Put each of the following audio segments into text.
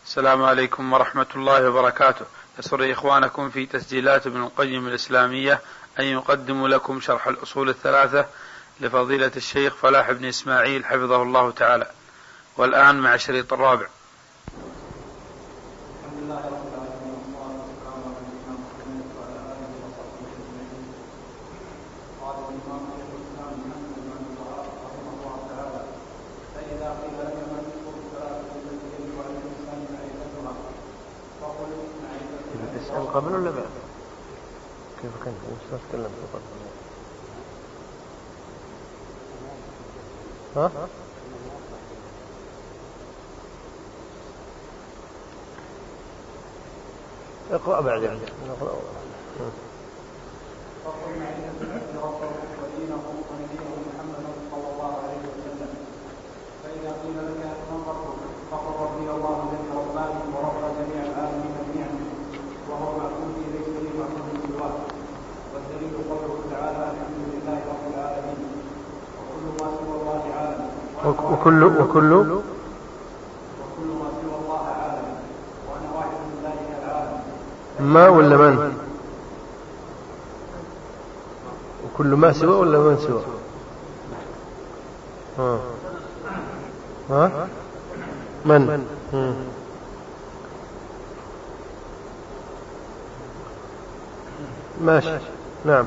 السلام عليكم ورحمة الله وبركاته. يسر إخوانكم في تسجيلات ابن القيم الإسلامية أن يقدموا لكم شرح الأصول الثلاثة لفضيلة الشيخ فلاح بن إسماعيل حفظه الله تعالى، والآن مع الشريط الرابع. قبل ولا بعد؟ كيف كان نتكلم قبل؟ ها؟ اقرأ بعد يعني. فإذا قيل لك من ربك فقل ربي الله الذي رباني ورب جميع العالمين بنعمه وهو معبودي ليس لي معبود سواه. والدليل قوله تعالى الحمد لله رب العالمين وكل ما سوى الله عالم. وكل ما سوى الله عالم وأنا واحد من ذلك العالم. ما ولا من؟ وكل ما سوى ولا من سوى؟ ها؟ من؟ ماشي. نعم.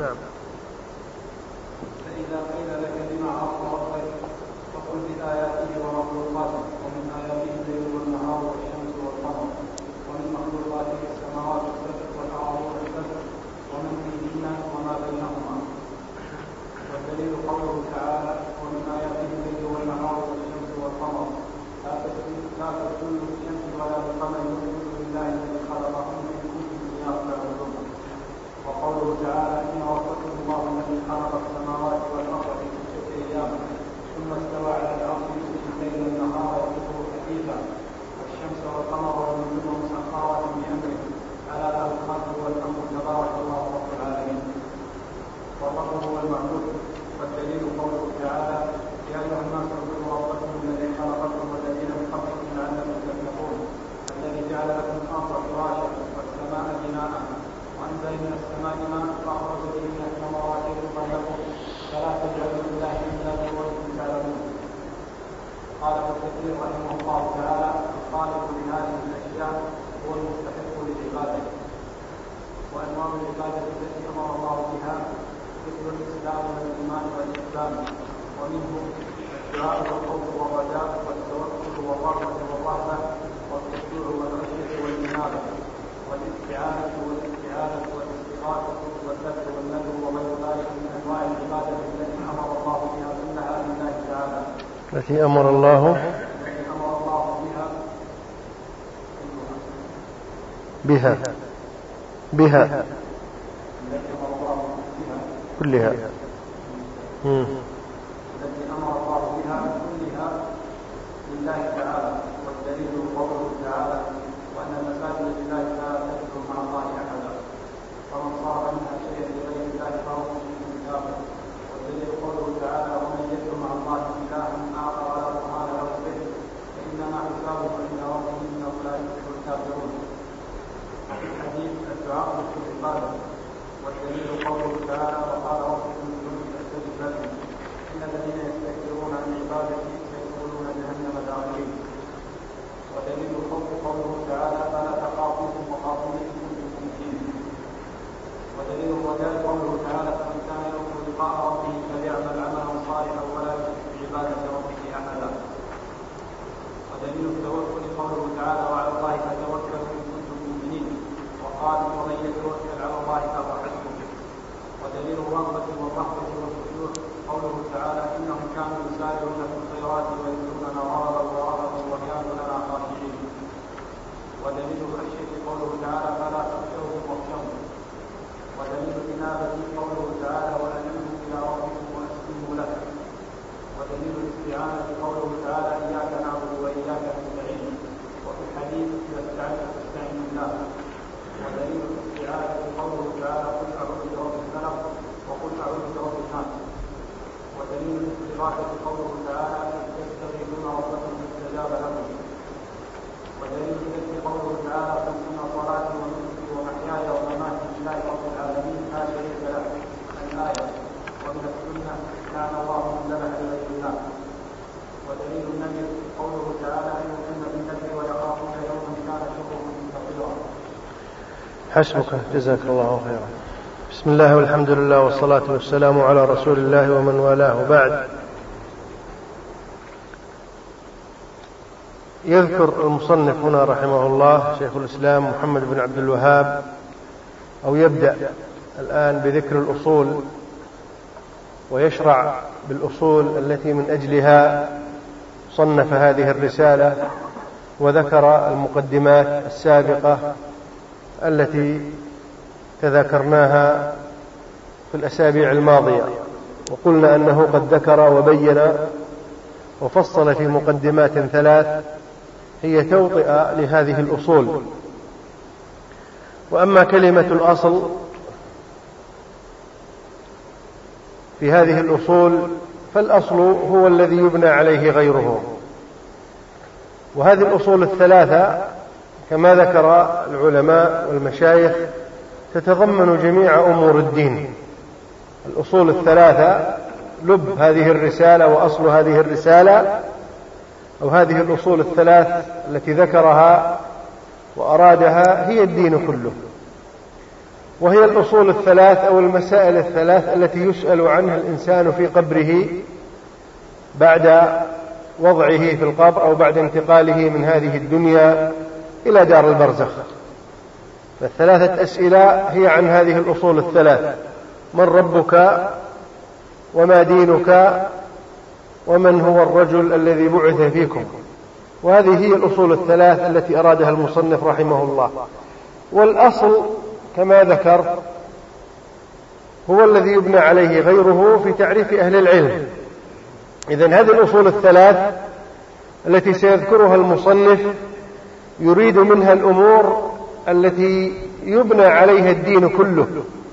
فإذا قيل لك بما عرف ربك فقل بآياته ومخلوقاته ومن آياته الليل والنهار والشمس والقمر ومن مخلوقاته السماوات السبع والأرض السبع ومن فيهن وما بينهما. والدليل قوله تعالى ومن آياته الليل والنهار والشمس والقمر لا تسجدوا للشمس ولا للقمر واسجدوا لله الذي خلقهن إن كنتم إياه تعبدون. وقوله تعالى إن ربكم الله الذي خلق السماوات والأرض في 6 أيام ثم استوى على العرش يغشي الليل والنهار يطلبه حثيثا والشمس والقمر والنجوم مسخرات بأمره ألا له الخلق والأمر تبارك الله رب العالمين. والرب هو المعبود. والدليل قوله تعالى يا أيها الناس اعبدوا ربكم الذي خلقكم والذين من قبلكم لعلكم تتقون الذي جعل لكم الأرض فراشا والسماء بناء وأنزل من السماء ماء فأخرج به من الثمرات رزقا لكم فلا تجعلوا لله أندادا وأنتم تعلمون. قال ابن كثير رحمه الله تعالى الخالق لهذه الأشياء هو المستحق للعبادة. وأنواع العبادة التي أمر الله بها مثل الإسلام والإيمان والإسلام ومنه الدعاء والخوف والرجاء والتوكل والرغبة والرهبة والخشوع والخشية والإنابة والاستعانة والاستغاثة والذبح والنذر وغير ذلك من أنواع العبادة التي أمر الله بها كلها لله تعالى. التي أمر الله بها كلها. التي أمر الله بها كلها لله تعالى. والدليل قوله تعالى وأن المساجد لله فلا تدعوا مع الله أحدا فمن صار منها شيئا لغير الله فهو مشرك كافر. والدليل قوله تعالى ومن يدعو مع الله إلها آخر لا برهان له به فإنما حسابه عند ربه إنه لا يفلح الكافرون. في الحديث الدعاء في العبادة. والدليل قوله تعالى وقال ربكم ادعوني أستجب لكم إن الذين يستكبرون عن عبادتي سيدخلون جهنم داخلين. ودليل الخوف قوله تعالى فلا تخافوهم وخافوني إن كنتم مؤمنين. ودليل الرجاء قوله تعالى فمن كان يرجو لقاء ربه فليعمل عملا صالحا ولا يشرك بعبادة ربه أحدا. ودليل التوكل قوله تعالى وعلى الله فتوكلوا إن كنتم مؤمنين وقال ومن يتوكل على الله فهو حسبه. ودليل الرغبة والرهبة والخشوع قوله تعالى إنهم كانوا يسارعون في الخيرات ويدعوننا رغبا ورهبا وكانوا لنا خاشعين. ودليل الخشية قوله تعالى فلا تخشوهم واخشوني. ودليل الإنابة قوله تعالى وأنيبوا إلى ربكم وأسلموا له. ودليل الاستعانة قوله تعالى إياك نعبد وإياك نستعين وفي الحديث إذا استعنت فاستعن بالله. ودليل الاستعانة قوله تعالى قل أعوذ برب الفلق وقل أعوذ برب الناس. ودليل الاستغاثة قوله تعالى يستغيثون ربكم حسبك، جزاك الله خيرا. بسم الله والحمد لله والصلاة والسلام على رسول الله ومن والاه، وبعد. يذكر المصنف هنا رحمه الله شيخ الإسلام محمد بن عبد الوهاب، أو يبدأ الآن بذكر الأصول، ويشرع بالأصول التي من أجلها صنف هذه الرسالة، وذكر المقدمات السابقة التي تذاكرناها في الأسابيع الماضية، وقلنا أنه قد ذكر وبين وفصل في مقدمات 3 هي توطئة لهذه الأصول. وأما كلمة الأصل في هذه الأصول فالأصل هو الذي يبنى عليه غيره، وهذه الأصول 3 كما ذكر العلماء والمشايخ تتضمن جميع أمور الدين. الأصول 3 لب هذه الرسالة وأصل هذه الرسالة، أو هذه الأصول 3 التي ذكرها وأرادها هي الدين كله، وهي الأصول 3 أو المسائل 3 التي يسأل عنها الإنسان في قبره بعد وضعه في القبر، أو بعد انتقاله من هذه الدنيا إلى دار البرزخ. فال3 أسئلة هي عن هذه الأصول 3: من ربك، وما دينك، ومن هو الرجل الذي بعث فيكم. وهذه هي الأصول 3 التي أرادها المصنف رحمه الله. والأصل كما ذكر هو الذي يبنى عليه غيره في تعريف أهل العلم. إذن هذه الأصول 3 التي سيذكرها المصنف يريد منها الأمور التي يبنى عليها الدين كله،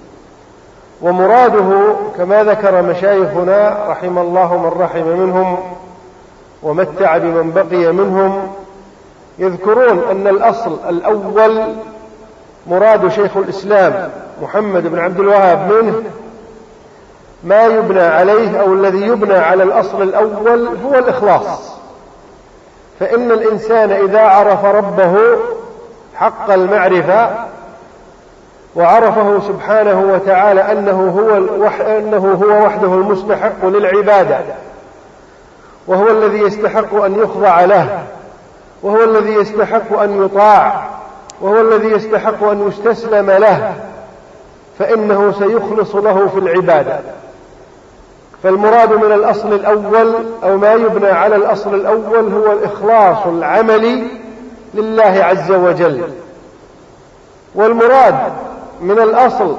ومراده كما ذكر مشايخنا رحم الله من رحم منهم ومتع بمن بقي منهم، يذكرون أن الأصل الأول مراد شيخ الإسلام محمد بن عبد الوهاب منه ما يبنى عليه، أو الذي يبنى على الأصل الأول هو الإخلاص. فإن الإنسان إذا عرف ربه حق المعرفة وعرفه سبحانه وتعالى أنه هو وحده المستحق للعبادة، وهو الذي يستحق أن يخضع له، وهو الذي يستحق أن يطاع، وهو الذي يستحق أن يستسلم له، فإنه سيخلص له في العبادة. فالمراد من الأصل الأول أو ما يبنى على الأصل الأول هو الإخلاص العملي لله عز وجل. والمراد من الأصل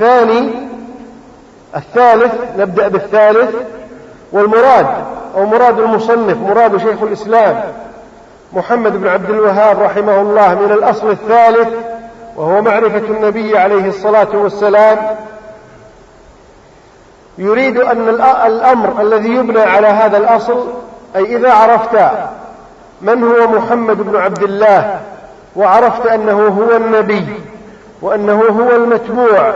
الثالث نبدأ بالثالث، والمراد أو مراد المصنف مراد شيخ الإسلام محمد بن عبد الوهاب رحمه الله من الأصل الثالث، وهو معرفة النبي عليه الصلاة والسلام. يريد أن الأمر الذي يبنى على هذا الأصل، أي إذا عرفت من هو محمد بن عبد الله، وعرفت أنه هو النبي، وأنه هو المتبوع،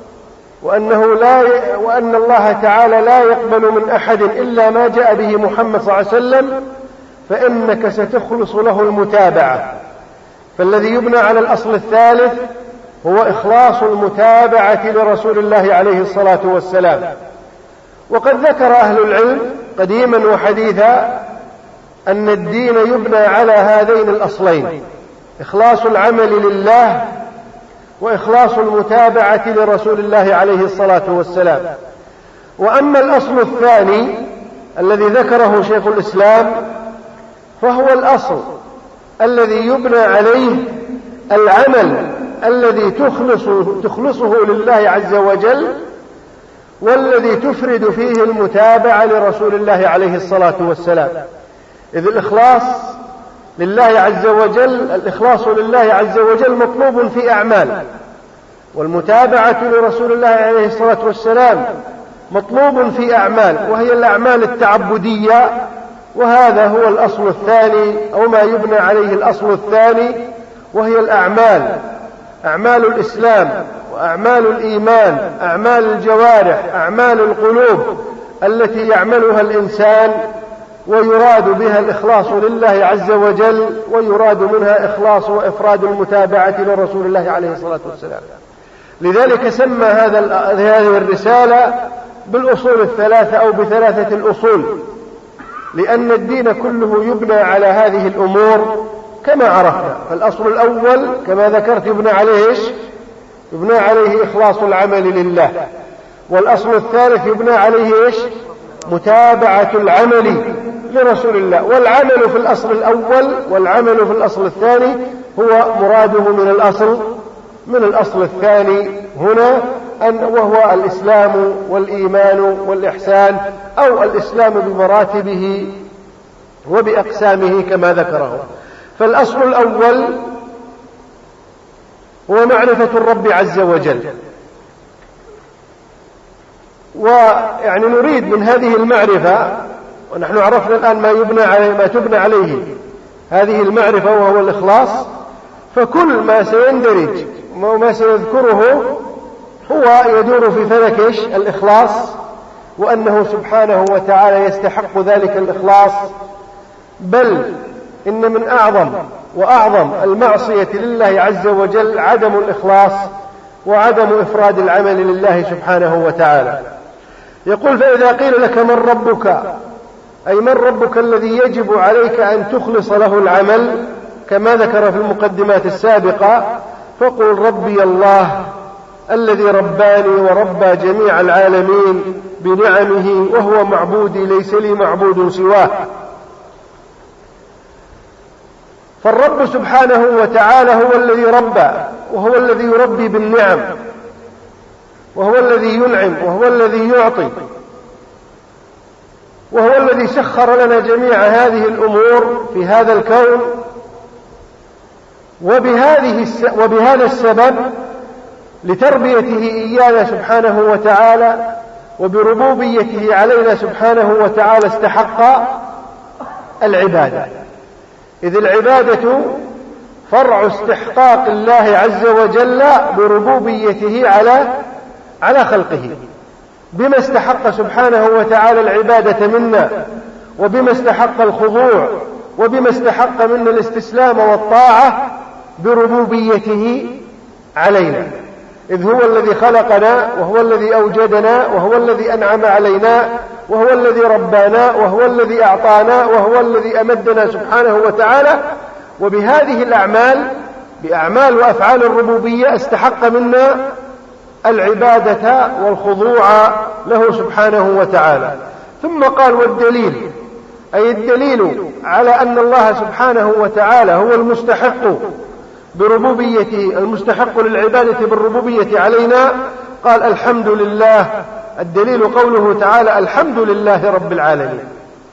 وأن الله تعالى لا يقبل من أحد إلا ما جاء به محمد صلى الله عليه وسلم، فإنك ستخلص له المتابعة. فالذي يبنى على الأصل الثالث هو إخلاص المتابعة لرسول الله عليه الصلاة والسلام. وقد ذكر أهل العلم قديما وحديثا أن الدين يبنى على هذين الأصلين: إخلاص العمل لله، وإخلاص المتابعة لرسول الله عليه الصلاة والسلام. وأما الأصل الثاني الذي ذكره شيخ الإسلام فهو الأصل الذي يبنى عليه العمل الذي تخلصه لله عز وجل، والذي تفرد فيه المتابعة لرسول الله عليه الصلاة والسلام. إذ الإخلاص لله عز وجل، الإخلاص لله عز وجل مطلوب في أعمال، والمتابعة لرسول الله عليه الصلاة والسلام مطلوب في أعمال، وهي الأعمال التعبدية. وهذا هو الأصل الثاني أو ما يبنى عليه الأصل الثاني، وهي الأعمال، أعمال الإسلام وأعمال الإيمان، أعمال الجوارح، أعمال القلوب التي يعملها الإنسان ويراد بها الإخلاص لله عز وجل، ويراد منها إخلاص وإفراد المتابعة لرسول الله عليه الصلاة والسلام. لذلك سمى هذه الرسالة بالأصول الثلاثة أو بثلاثة الأصول، لأن الدين كله يبنى على هذه الأمور كما عرفنا. فالأصل الأول كما ذكرت يبنى عليه إخلاص العمل لله. والأصل الثالث يبنى عليه متابعة العمل لرسول الله. والعمل في الأصل الأول والعمل في الأصل الثاني هو مراده من الأصل الثاني هنا، وهو الإسلام والإيمان والإحسان، أو الإسلام بمراتبه وبأقسامه كما ذكره. فالأصل الأول هو معرفة الرب عز وجل، ويعني نريد من هذه المعرفة، ونحن عرفنا الآن ما تبنى عليه هذه المعرفة وهو الإخلاص، فكل ما سيندرج وما سيذكره هو يدور في فلك الإخلاص، وأنه سبحانه وتعالى يستحق ذلك الإخلاص. بل إن من أعظم المعصية لله عز وجل عدم الإخلاص وعدم إفراد العمل لله سبحانه وتعالى. يقول: فإذا قيل لك من ربك، أي من ربك الذي يجب عليك أن تخلص له العمل كما ذكر في المقدمات السابقة، فقل: ربي الله الذي رباني وربى جميع العالمين بنعمه، وهو معبودي ليس لي معبود سواه. فالرب سبحانه وتعالى هو الذي ربى، وهو الذي يربي بالنعم، وهو الذي ينعم، وهو الذي يعطي، وهو الذي سخر لنا جميع هذه الأمور في هذا الكون. وبهذا السبب لتربيته إيانا سبحانه وتعالى وبربوبيته علينا سبحانه وتعالى استحق العبادة، إذ العبادة فرع استحقاق الله عز وجل بربوبيته على خلقه، بما استحق سبحانه وتعالى العبادة منا، وبما استحق الخضوع، وبما استحق منا الاستسلام والطاعة بربوبيته علينا، إذ هو الذي خلقنا، وهو الذي أوجدنا، وهو الذي أنعم علينا، وهو الذي ربانا، وهو الذي أعطانا، وهو الذي أمدنا سبحانه وتعالى. وبهذه الأعمال، بأعمال وأفعال الربوبية، استحق منا العبادة والخضوع له سبحانه وتعالى. ثم قال: والدليل، أي الدليل على أن الله سبحانه وتعالى هو المستحق بربوبيته، المستحق للعبادة بالربوبية علينا. قال: الحمد لله. الدليل قوله تعالى: الحمد لله رب العالمين.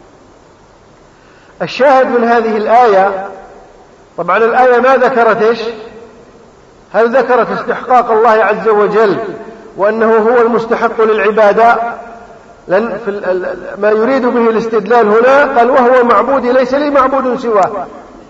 الشاهد من هذه الآية، طبعا الآية ما ذكرت هل ذكرت استحقاق الله عز وجل وأنه هو المستحق للعبادة؟ لأن ما يريد به الاستدلال هنا قال: وهو معبودي ليس لي معبود سواه.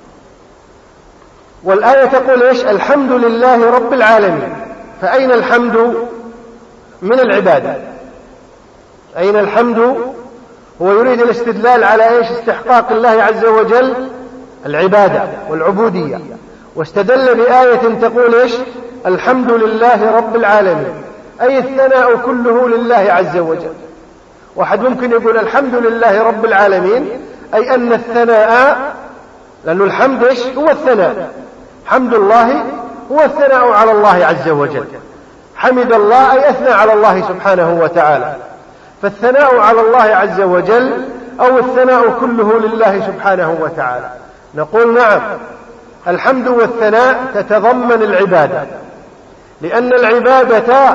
والآية تقول الحمد لله رب العالمين. فأين الحمد من العبادة؟ أين الحمد؟ هو يريد الاستدلال على استحقاق الله عز وجل العبادة والعبودية، واستدل بآية تقول الحمد لله رب العالمين، أي الثناء كله لله عز وجل. واحد ممكن يقول الحمد لله رب العالمين، أي أن الثناء، لأن الحمد هو الثناء، حمد الله هو الثناء على الله عز وجل. حمد الله أي أثنى على الله سبحانه وتعالى. فالثناء على الله عز وجل أو الثناء كله لله سبحانه وتعالى. نقول نعم، الحمد والثناء تتضمن العبادة، لأن العبادة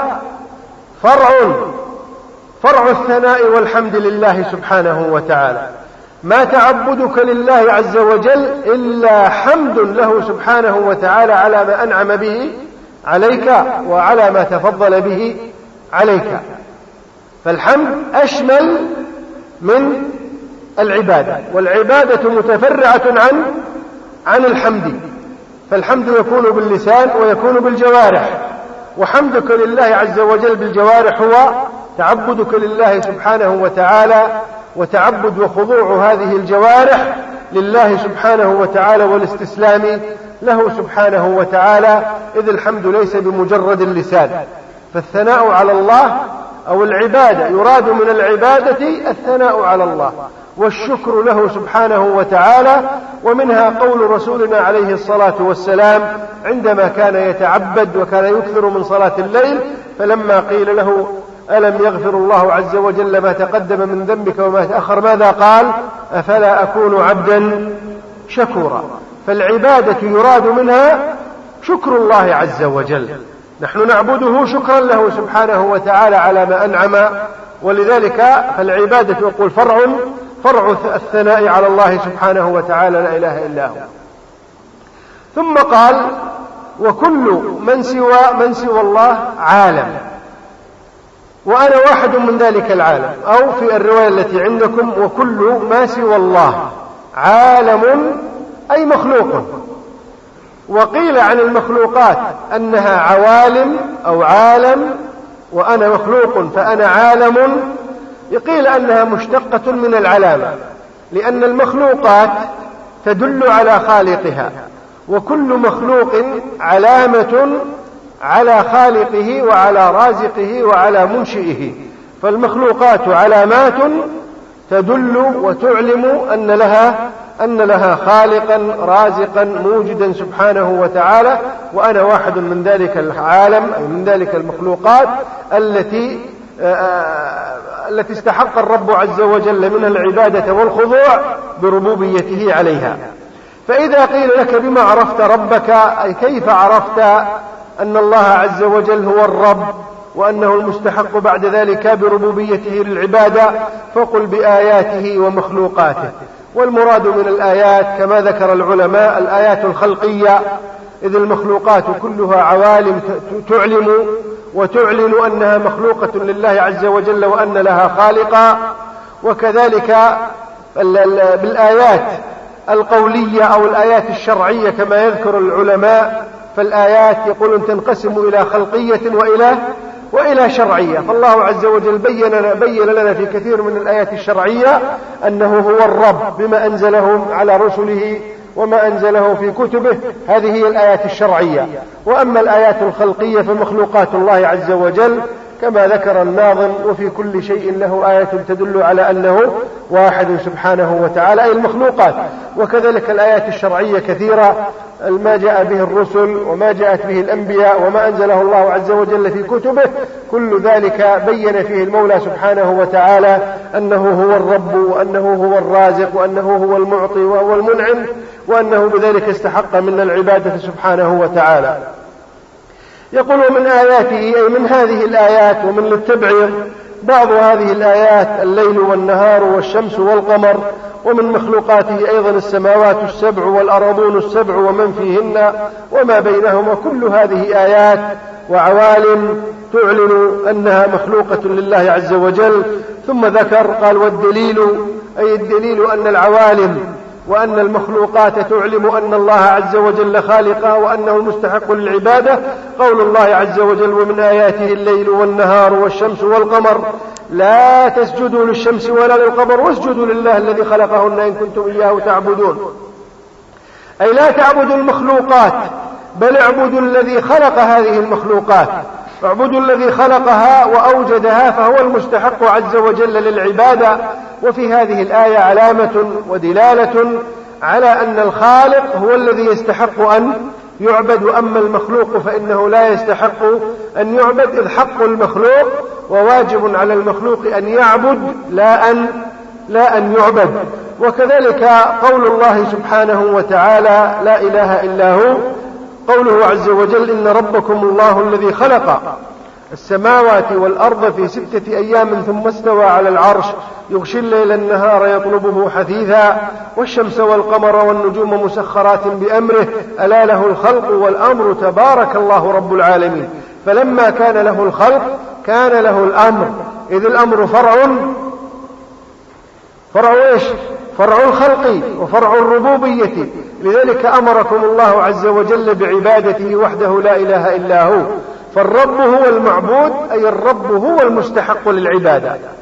فرع الثناء والحمد لله سبحانه وتعالى. ما تعبدك لله عز وجل إلا حمد له سبحانه وتعالى على ما أنعم به عليك وعلى ما تفضل به عليك. فالحمد أشمل من العبادة، والعبادة متفرعة عن الحمد. فالحمد يكون باللسان ويكون بالجوارح، وحمدك لله عز وجل بالجوارح هو تعبدك لله سبحانه وتعالى وتعبد وخضوع هذه الجوارح لله سبحانه وتعالى والاستسلام له سبحانه وتعالى، إذ الحمد ليس بمجرد اللسان. فالثناء على الله أو العبادة يراد من العبادة الثناء على الله والشكر له سبحانه وتعالى. ومنها قول رسولنا عليه الصلاة والسلام عندما كان يتعبد وكان يكثر من صلاة الليل، فلما قيل له ألم يغفر الله عز وجل ما تقدم من ذنبك وما تأخر، ماذا قال؟ أفلا أكون عبدا شكورا. فالعبادة يراد منها شكر الله عز وجل، نحن نعبده شكرا له سبحانه وتعالى على ما أنعم، ولذلك فالعبادة يقول فرع الثناء على الله سبحانه وتعالى لا إله إلا هو. ثم قال وكل من سوى الله عالم، وأنا واحد من ذلك العالم، أو في الرواية التي عندكم وكل ما سوى الله عالم أي مخلوق. وقيل عن المخلوقات أنها عوالم أو عالم، وأنا مخلوق فأنا عالم. يقيل أنها مشتقة من العلامة، لأن المخلوقات تدل على خالقها، وكل مخلوق علامة على خالقه وعلى رازقه وعلى منشئه. فالمخلوقات علامات تدل وتعلم أن لها خالقا رازقا موجدا سبحانه وتعالى، وأنا واحد من ذلك العالم أي من ذلك المخلوقات التي استحق الرب عز وجل منها العبادة والخضوع بربوبيته عليها. فإذا قيل لك بما عرفت ربك، أي كيف عرفت أن الله عز وجل هو الرب وأنه المستحق بعد ذلك بربوبيته للعبادة، فقل بآياته ومخلوقاته. والمراد من الآيات كما ذكر العلماء الآيات الخلقية، إذ المخلوقات كلها عوالم وتعلن أنها مخلوقة لله عز وجل وأن لها خالقا. وكذلك بالآيات القولية أو الآيات الشرعية كما يذكر العلماء، فالآيات يقولون تنقسم إلى خلقية وإلى شرعية. فالله عز وجل بين لنا في كثير من الآيات الشرعية أنه هو الرب بما أنزله على رسله وما أنزله في كتبه، هذه هي الآيات الشرعية. وأما الآيات الخلقية فمخلوقات الله عز وجل كما ذكر الناظم وفي كل شيء له آية تدل على أنه واحد سبحانه وتعالى، أي المخلوقات. وكذلك الآيات الشرعية كثيرة، ما جاء به الرسل وما جاءت به الأنبياء وما أنزله الله عز وجل في كتبه، كل ذلك بين فيه المولى سبحانه وتعالى أنه هو الرب وأنه هو الرازق وأنه هو المعطي وهو المنعم، وأنه بذلك استحق منا العبادة سبحانه وتعالى. يقول من آياته أي من هذه الآيات، ومن للتبعير بعض هذه الآيات الليل والنهار والشمس والقمر، ومن مخلوقاته أيضا السماوات السبع والأرضون السبع ومن فيهن وما بينهما، كل هذه آيات وعوالم تعلن أنها مخلوقة لله عز وجل. ثم ذكر قال والدليل أي الدليل أن العوالم وأن المخلوقات تعلم أن الله عز وجل خالقها وأنه المستحق للعبادة، قول الله عز وجل ومن آياته الليل والنهار والشمس والقمر لا تسجدوا للشمس ولا للقمر واسجدوا لله الذي خلقهن إن كنتم إياه تعبدون. أي لا تعبدوا المخلوقات بل اعبدوا الذي خلق هذه المخلوقات، اعبدوا الذي خلقها وأوجدها فهو المستحق عز وجل للعبادة. وفي هذه الآية علامة ودلالة على أن الخالق هو الذي يستحق أن يعبد، وأما المخلوق فإنه لا يستحق أن يعبد، إذ حق المخلوق وواجب على المخلوق أن يعبد لا أن يعبد. وكذلك قول الله سبحانه وتعالى لا إله إلا هو، قوله عز وجل إن ربكم الله الذي خلق السماوات والأرض في 6 أيام ثم استوى على العرش يغشي الليل النهار يطلبه حثيثا والشمس والقمر والنجوم مسخرات بأمره ألا له الخلق والأمر تبارك الله رب العالمين. فلما كان له الخلق كان له الأمر، إذ الأمر فرع إيش؟ فرع الخلق وفرع الربوبية. لذلك أمركم الله عز وجل بعبادته وحده لا إله إلا هو. فالرب هو المعبود أي الرب هو المستحق للعبادة.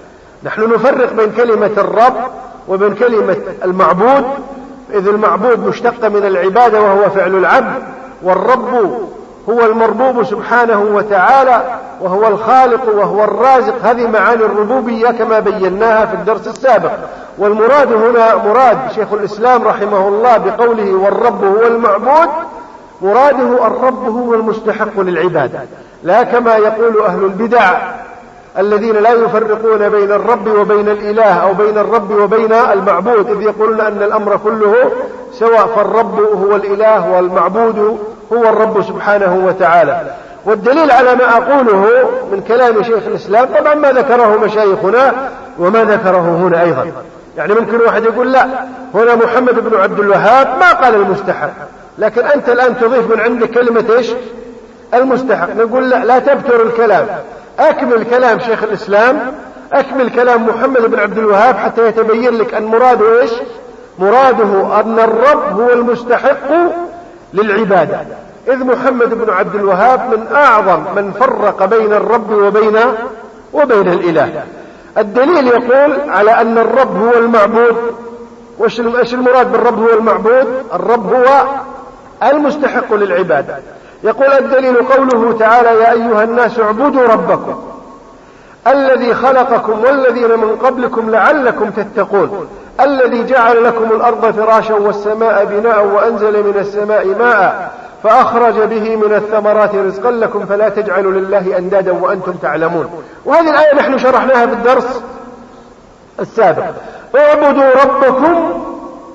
نحن نفرق بين كلمة الرب وبين كلمة المعبود، إذ المعبود مشتق من العبادة وهو فعل العبد، والرب هو المربوب سبحانه وتعالى وهو الخالق وهو الرازق. هذه معاني الربوبية كما بيناها في الدرس السابق. والمراد هنا مراد شيخ الإسلام رحمه الله بقوله والرب هو المعبود، مراده الرب هو المستحق للعبادة، لا كما يقول أهل البدع الذين لا يفرقون بين الرب وبين الإله أو بين الرب وبين المعبود، إذ يقولون أن الأمر كله سواء، فالرب هو الإله والمعبود هو الرب سبحانه وتعالى. والدليل على ما أقوله من كلام شيخ الإسلام طبعا ما ذكره مشايخنا وما ذكره هنا أيضا. يعني ممكن واحد يقول لا، هنا محمد بن عبد الوهاب ما قال المستحق، لكن أنت الآن تضيف من عندك كلمة إيش؟ المستحق. نقول لا تبتر الكلام، أكمل كلام شيخ الإسلام، أكمل كلام محمد بن عبد الوهاب حتى يتبين لك أن مراده إيش؟ مراده أن الرب هو المستحق للعبادة، إذ محمد بن عبد الوهاب من أعظم من فرق بين الرب وبين الإله. الدليل يقول على أن الرب هو المعبود. وإيش المراد بالرب هو المعبود؟ الرب هو المستحق للعبادة. يقول الدليل قوله تعالى يا أيها الناس اعبدوا ربكم الذي خلقكم والذين من قبلكم لعلكم تتقون الذي جعل لكم الأرض فراشا والسماء بناء وأنزل من السماء ماء فأخرج به من الثمرات رزقا لكم فلا تجعلوا لله أندادا وأنتم تعلمون. وهذه الآية نحن شرحناها في الدرس السابق. اعبدوا ربكم،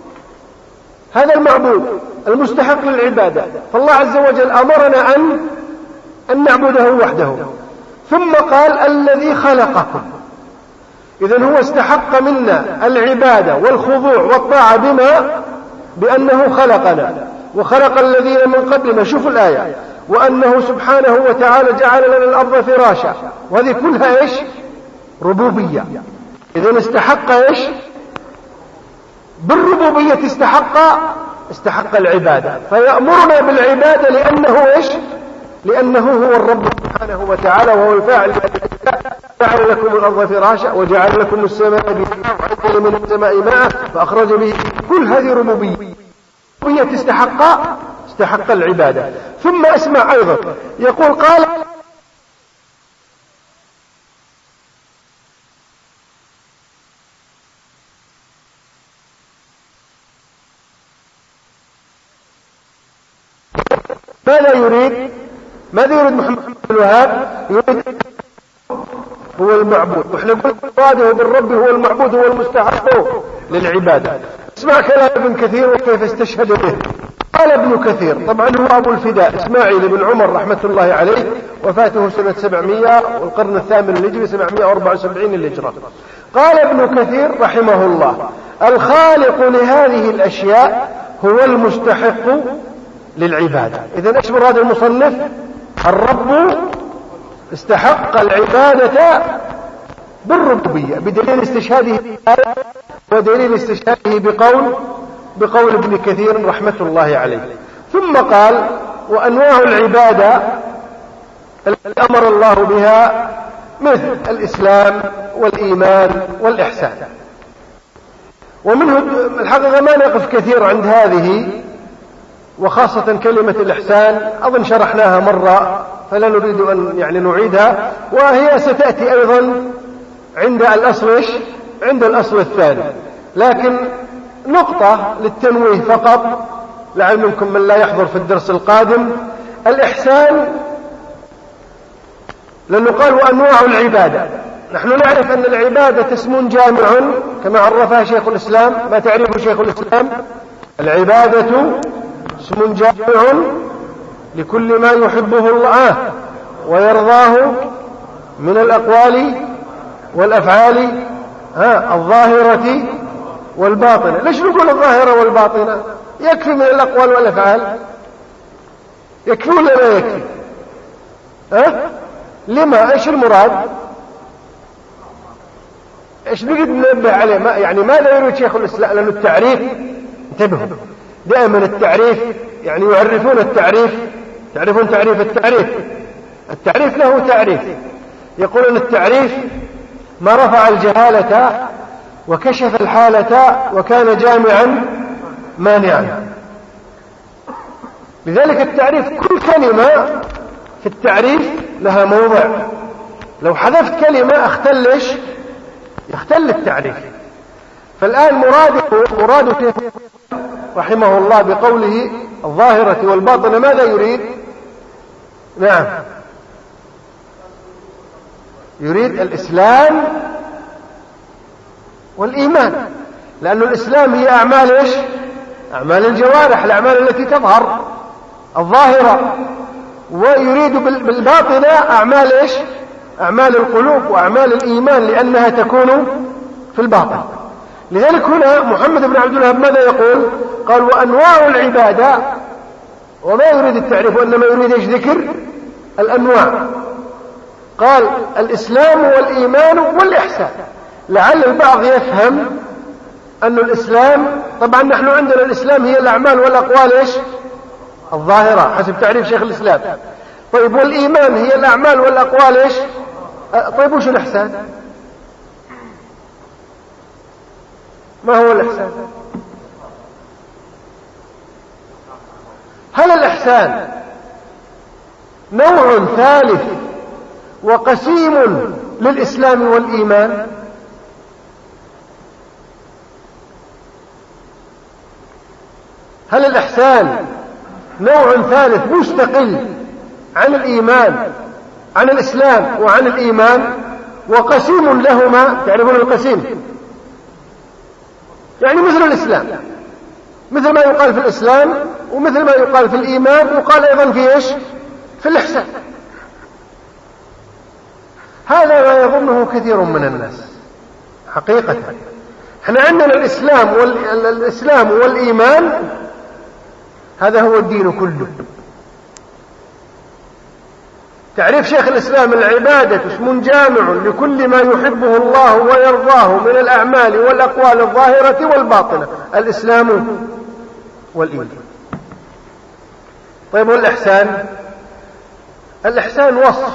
هذا المعبود المستحق للعبادة، فالله عز وجل أمرنا أن نعبده وحده، ثم قال الذي خلقكم، إذن هو استحق منا العبادة والخضوع والطاعة بأنه خلقنا وخلق الذين من قبلنا. شوفوا الآية، وأنه سبحانه وتعالى جعل لنا الأرض فراشا، وهذه كلها إيش؟ ربوبية. إذن استحق إيش؟ بالربوبية استحق العبادة، فيأمرنا بالعبادة لأنه إيش؟ لأنه هو الرب سبحانه وتعالى وهو الفاعل. جعل لكم الأرض فراشا وجعل لكم السماء بناء وأنزل من السماء ماء فأخرج به، كل هذه ربوبية استحق العبادة. ثم اسمع أيضا يقول قال ماذا يريد محمد بن الوهاب؟ يريد هو المعبود، وإحنا نقول مراده بالرب هو المعبود هو المستحق للعبادة. اسمع كلام ابن كثير وكيف استشهد به. قال ابن كثير، طبعا هو أبو الفداء إسماعيل بن عمر رحمة الله عليه، وفاته سنة 700 والقرن الثامن الهجري 774 للهجرة. قال ابن كثير رحمه الله الخالق لهذه الأشياء هو المستحق للعبادة. إذن ايش مراد المصنف؟ الرب استحق العبادة بالربوبية بدليل استشهاده ودليل استشهاده بقول ابن كثير رحمة الله عليه. ثم قال وأنواع العبادة التي أمر الله بها مثل الإسلام والإيمان والإحسان. ومنه الحقيقة ما نقف كثير عند هذه، وخاصة كلمة الإحسان أظن شرحناها مرة فلا نريد أن نعيدها، وهي ستأتي أيضا عند الأصل الثاني. لكن نقطة للتنويه فقط لعل منكم من لا يحضر في الدرس القادم، الإحسان لأنه قال وأنواع العبادة. نحن نعرف أن العبادة اسم جامع كما عرفها شيخ الإسلام. ما تعرفه شيخ الإسلام؟ العبادة اسم جامع لكل ما يحبه الله ويرضاه من الأقوال والأفعال الظاهرة والباطنة. ليش نقول الظاهرة والباطنة؟ يكفي من الأقوال والأفعال، يكفي ولا لا يكفي؟ لما؟ ايش المراد؟ ايش نريد ننبه عليه؟ يعني ماذا يريد شيخ الإسلام؟ لأنه التعريف، انتبهوا دائما التعريف يعرفون التعريف، تعرفون تعريف التعريف له تعريف، يقولون التعريف ما رفع الجهالة وكشف الحالة وكان جامعا مانعا. لذلك التعريف كل كلمة في التعريف لها موضع، لو حذفت كلمة يختل التعريف. فالآن مراد رحمه الله بقوله الظاهرة والباطنة ماذا يريد؟ نعم، يريد الإسلام والإيمان، لأن الإسلام هي أعمال أعمال الجوارح، الأعمال التي تظهر الظاهرة، ويريد بالباطنة أعمال أعمال القلوب وأعمال الإيمان، لأنها تكون في الباطن. لذلك هنا محمد بن عبد الوهاب ماذا يقول؟ قال وأنواع العبادة، وما يريد التعريف وإنما يريد ذكر الأنواع. قال الإسلام والإيمان والإحسان. لعل البعض يفهم أن الإسلام، طبعا نحن عندنا الإسلام هي الأعمال والأقوال الظاهرة حسب تعريف شيخ الإسلام. طيب والإيمان هي الأعمال والأقوال طيب وش الإحسان؟ ما هو الإحسان؟ هل الإحسان نوع ثالث وقسيم للإسلام والإيمان؟ هل الإحسان نوع ثالث مستقل عن الإيمان، عن الإسلام وعن الإيمان، وقسيم لهما؟ تعرفون القسيم؟ يعني مثل الإسلام، مثل ما يقال في الإسلام ومثل ما يقال في الإيمان يقال أيضا في في الإحسان. هذا ما يظنه كثير من الناس حقيقة. احنا عندنا الإسلام والإيمان، هذا هو الدين كله. تعريف شيخ الإسلام العبادة اسم جامع لكل ما يحبه الله ويرضاه من الأعمال والأقوال الظاهرة والباطنة، الإسلام والإيمان. طيب والإحسان؟ الإحسان وصف،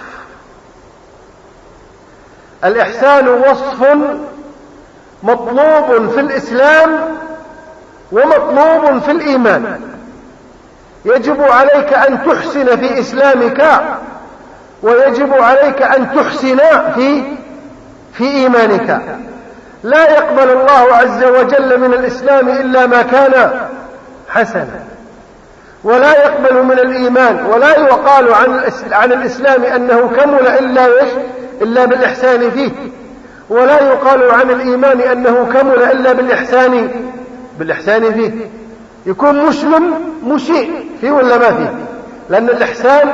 الإحسان وصف مطلوب في الإسلام ومطلوب في الإيمان. يجب عليك أن تحسن في إسلامك، ويجب عليك أن تحسن في إيمانك. لا يقبل الله عز وجل من الإسلام إلا ما كان حسنا، ولا يقبل من الإيمان، ولا يقال عن الإسلام أنه كمل إلا بالإحسان فيه، ولا يقال عن الإيمان أنه كمل إلا بالإحسان فيه. يكون مسلم مسيء فيه ولا ما فيه؟ لأن الإحسان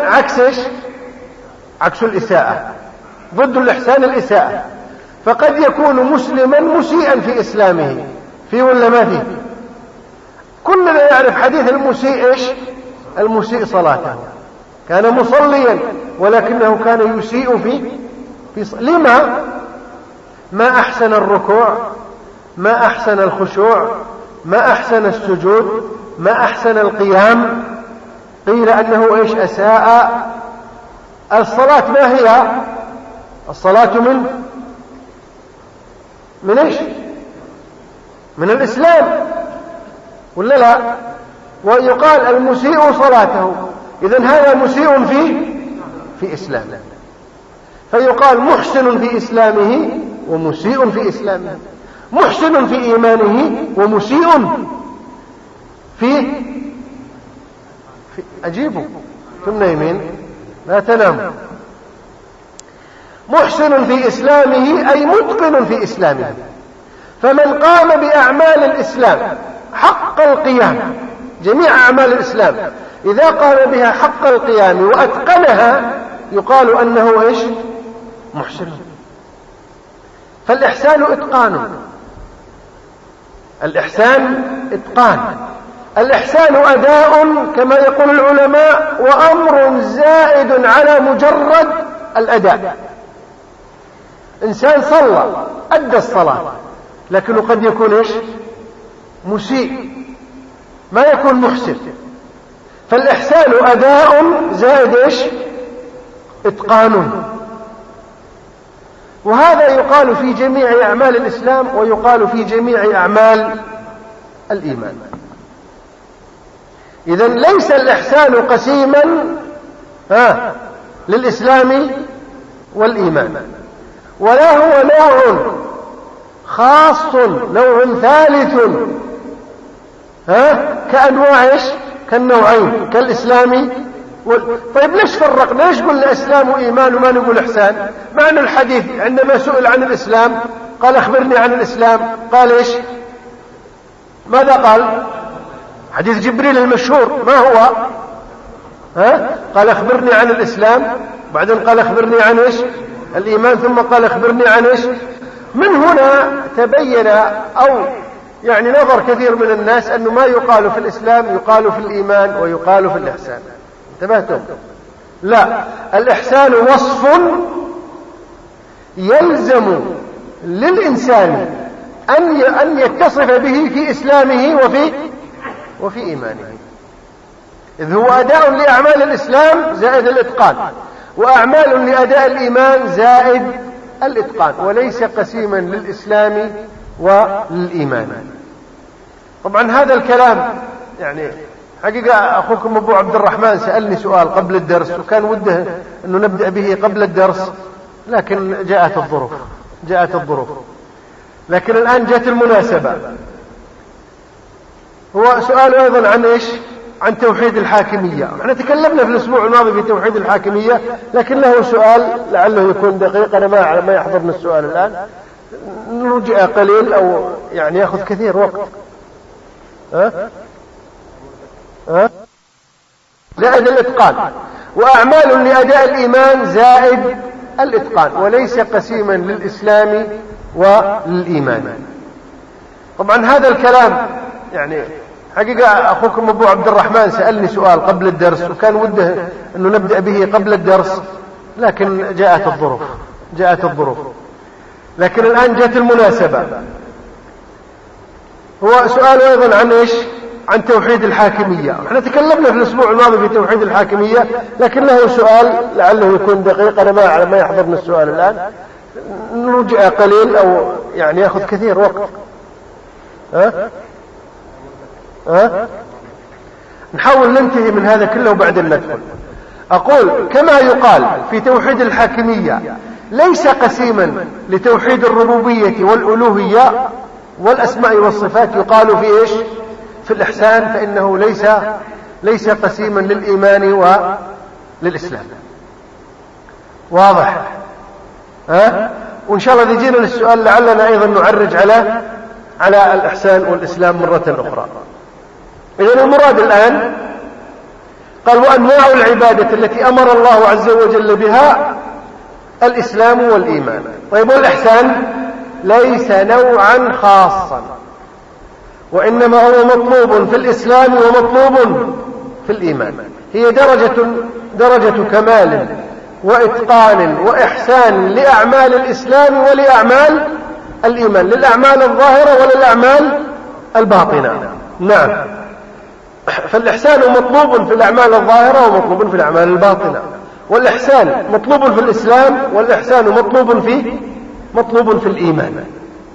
عكس الإساءة، ضد الإحسان الإساءة. فقد يكون مسلما مسيئا في إسلامه، فيه ولا ما فيه؟ كلنا يعرف حديث المسيء المسيء صلاته، كان مصليا ولكنه كان يسيء في لما؟ ما أحسن الركوع، ما أحسن الخشوع، ما أحسن السجود، ما أحسن القيام. قيل أنه أساء. الصلاة ما هي؟ الصلاة من من الإسلام ولا لا؟ ويقال المسيء صلاته، إذن هذا مسيء في إسلامه، فيقال محسن في إسلامه ومسيء في إسلامه، محسن في إيمانه ومسيء في أجيبوا ثم نايمين لا تناموا. محسن في إسلامه أي متقن في إسلامه. فمن قام بأعمال الإسلام حق القيام، جميع أعمال الإسلام إذا قام بها حق القيام وأتقنها يقال أنه محسن. فالإحسان إتقان، الإحسان إتقان. الإحسان أداء كما يقول العلماء، وأمر زائد على مجرد الأداء. إنسان صلى أدى الصلاة، لكنه قد يكون مسيء، ما يكون محسن. فالإحسان أداء زائد إتقان. وهذا يقال في جميع أعمال الإسلام ويقال في جميع أعمال الإيمان. إذن ليس الإحسان قسيما للإسلام والإيمان، ولا هو نوع خاص، نوع ثالث كأنواع كالنوعين كالإسلام طيب ليش فرقنا؟ ليش قلنا إسلام وإيمان وما نقول إحسان؟ مع أن الحديث عندما سئل عن الإسلام قال أخبرني عن الإسلام، قال إيش؟ ماذا قال؟ حديث جبريل المشهور ما هو؟ قال أخبرني عن الإسلام، بعدين قال أخبرني عن إيش؟ الإيمان، ثم قال أخبرني عن إيش؟ من هنا تبين أو يعني نظر كثير من الناس أنه ما يقال في الإسلام يقال في الإيمان ويقال في الإحسان. انتبهتم؟ لا، الإحسان وصف يلزم للإنسان أن يتصف به في إسلامه وفي إيمانه، إذ هو أداء لأعمال الإسلام زائد الإتقان، وأعمال لأداء الإيمان زائد الإتقان، وليس قسيما للإسلام وللإيمان. طبعا هذا الكلام يعني حقيقة أخوكم أبو عبد الرحمن سألني سؤال قبل الدرس، وكان وده أنه نبدأ به قبل الدرس، لكن جاءت الظروف، لكن الآن جاءت المناسبة. هو سؤال أيضا عن إيش؟ عن توحيد الحاكمية. احنا تكلمنا في الأسبوع الماضي في توحيد الحاكمية، لكن له سؤال لعله يكون دقيق، أنا ما يحضرني السؤال الآن، نرجع قليل أو يعني يأخذ كثير وقت. زائد الإتقان، وأعمال لأداء الإيمان زائد الإتقان، وليس قسيما للإسلام وللإيمان. طبعا هذا الكلام يعني حقيقة أخوكم أبو عبد الرحمن سألني سؤال قبل الدرس، وكان وده أنه نبدأ به قبل الدرس، لكن جاءت الظروف، لكن الآن جاءت المناسبة. هو سؤال أيضا عن إيش؟ عن توحيد الحاكمية. احنا تكلمنا في الأسبوع الماضي في توحيد الحاكمية، لكن له سؤال لعله يكون دقيق، أنا ما يحضرني السؤال الآن، نرجع قليل أو يعني يأخذ كثير وقت. نحاول ننتهي من هذا كله وبعدين ندخل. أقول كما يقال في توحيد الحاكمية ليس قسيما لتوحيد الربوبية والألوهية والأسماء والصفات، يقال في إيش؟ في الإحسان، فإنه ليس قسيما للإيمان وللإسلام. واضح؟ وإن شاء الله إذا جينا للسؤال لعلنا أيضا نعرج على الإحسان والإسلام مرة أخرى. إذن المراد الآن قال وأنواع العبادة التي أمر الله عز وجل بها الإسلام والإيمان. طيب والإحسان ليس نوعا خاصا، وإنما هو مطلوب في الإسلام ومطلوب في الإيمان، هي درجة كمال وإتقان وإحسان لأعمال الإسلام ولأعمال الإيمان، للأعمال الظاهرة وللأعمال الباطنة. نعم، فالإحسان مطلوب في الأعمال الظاهرة ومطلوب في الأعمال الباطنة، والإحسان مطلوب في الإسلام، والإحسان مطلوب في الإيمان.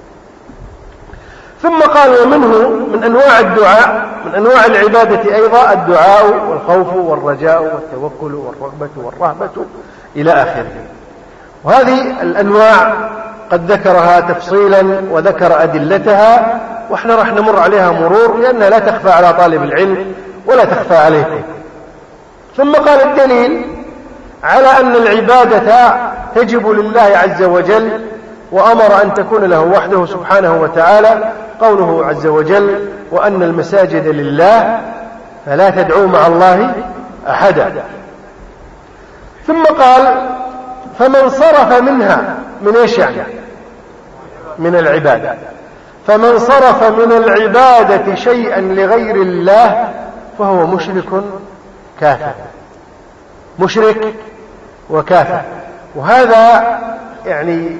ثم قال ومنه من أنواع الدعاء، من أنواع العبادة أيضا الدعاء والخوف والرجاء والتوكل والرغبة والرهبة إلى آخره. وهذه الأنواع قد ذكرها تفصيلا وذكر أدلتها، وإحنا راح نمر عليها مرور لأنها لا تخفى على طالب العلم ولا تخفى عليكم. ثم قال الدليل على أن العبادة تجب لله عز وجل، وأمر أن تكون له وحده سبحانه وتعالى، قوله عز وجل وأن المساجد لله فلا تدعوا مع الله أحدا. ثم قال فمن صرف منها من إيش يعني؟ من العبادة. فمن صرف من العبادة شيئا لغير الله فهو مشرك كافر، مشرك وكافر. وهذا يعني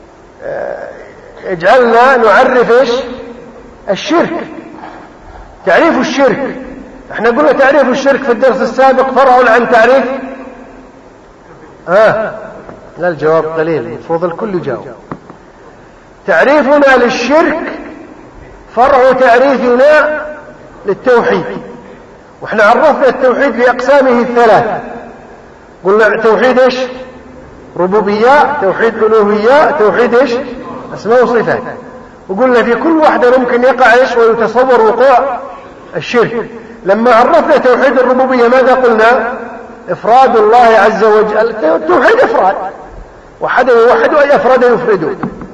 اجعلنا نعرف ايش الشرك، تعريف الشرك. احنا قلنا تعريف الشرك في الدرس السابق فرع عن تعريف لا الجواب قليل، المفروض الكل يجاوب. تعريفنا للشرك فرع تعريفنا للتوحيد، واحنا عرفنا التوحيد بأقسامه الثلاث. قلنا توحيد ايش؟ ربوبية، توحيد ألوهية، توحيد ايش؟ أسماء وصفات. وقلنا في كل واحدة ممكن يقع ايش ويتصور وقوع الشرك. لما عرفنا توحيد الربوبية ماذا قلنا؟ إفراد الله عز وجل. التوحيد إفراد، وحده يوحده أي أفراد يفرده.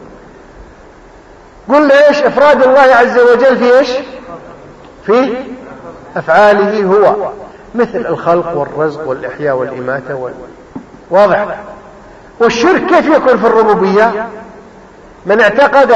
قلنا ايش؟ إفراد الله عز وجل في ايش؟ في أفعاله هو، مثل الخلق والرزق والإحياء والإماتة واضح. والشرك كيف يكون في الربوبية؟ من اعتقد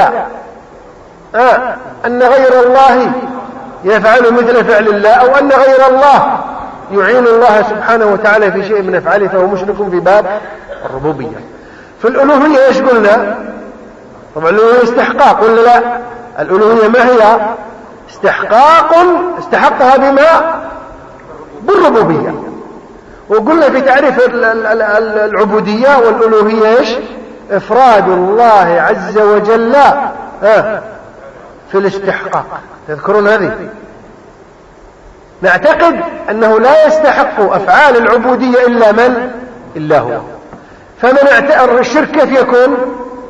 أن غير الله يفعل مثل فعل الله، أو أن غير الله يعين الله سبحانه وتعالى في شيء من أفعاله، فهو مشرك في باب الربوبية. في الألوهية ايش قلنا؟ طبعا الألوهية استحقاق ولا لا؟ الألوهية ما هي؟ استحقاق استحقها بما؟ بالربوبية. وقلنا في تعريف العبودية والألوهية ايش؟ إفراد الله عز وجل في الاستحقاق. تذكرون هذه؟ نعتقد أنه لا يستحق أفعال العبودية إلا من؟ إلا هو. فمن اعتقد الشرك كيف يكون؟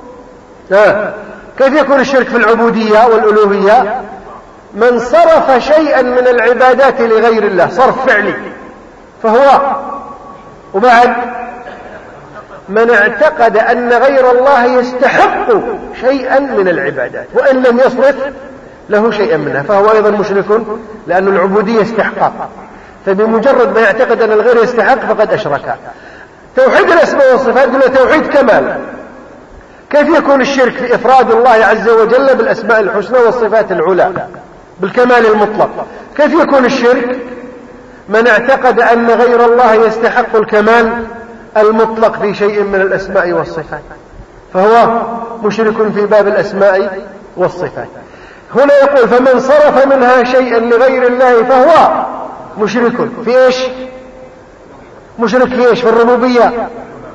كيف يكون الشرك في العبودية والألوهية؟ من صرف شيئا من العبادات لغير الله، صرف فعلي، فهو. وبعد من اعتقد أن غير الله يستحق شيئا من العبادات وإن لم يصرف له شيئا منها، فهو أيضا مشرك، لأن العبودية استحقاق. فبمجرد ما يعتقد أن الغير يستحق فقد أشرك. توحيد الأسماء والصفات قلنا توحيد كمال. كيف يكون الشرك في إفراد الله عز وجل بالأسماء الحسنى والصفات العلى بالكمال المطلق؟ كيف يكون الشرك؟ من اعتقد أن غير الله يستحق الكمال المطلق في شيء من الأسماء والصفات، فهو مشرك في باب الأسماء والصفات. هنا يقول فمن صرف منها شيئا لغير الله فهو مشرك في ايش؟ مشرك في ايش؟ في الربوبية.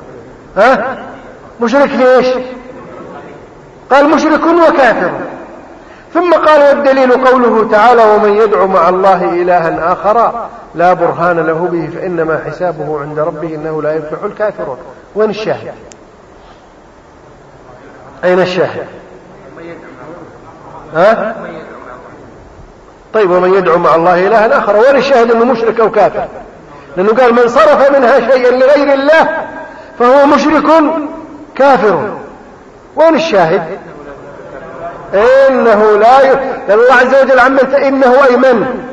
مشرك في ايش؟ قال مشرك وكافر. ثم قال والدليل قوله تعالى ومن يدعو مع الله إلها آخر لا برهان له به فإنما حسابه عند ربه إنه لا يفلح الكافرون. وين الشاهد؟ أين الشاهد؟ طيب ومن يدعو مع الله إلها آخر، وين الشاهد أنه مشرك أو كافر؟ لأنه قال من صرف منها شيئا لغير الله فهو مشرك كافر. وين الشاهد؟ إنه لا الله عز وجل عملت إنه أي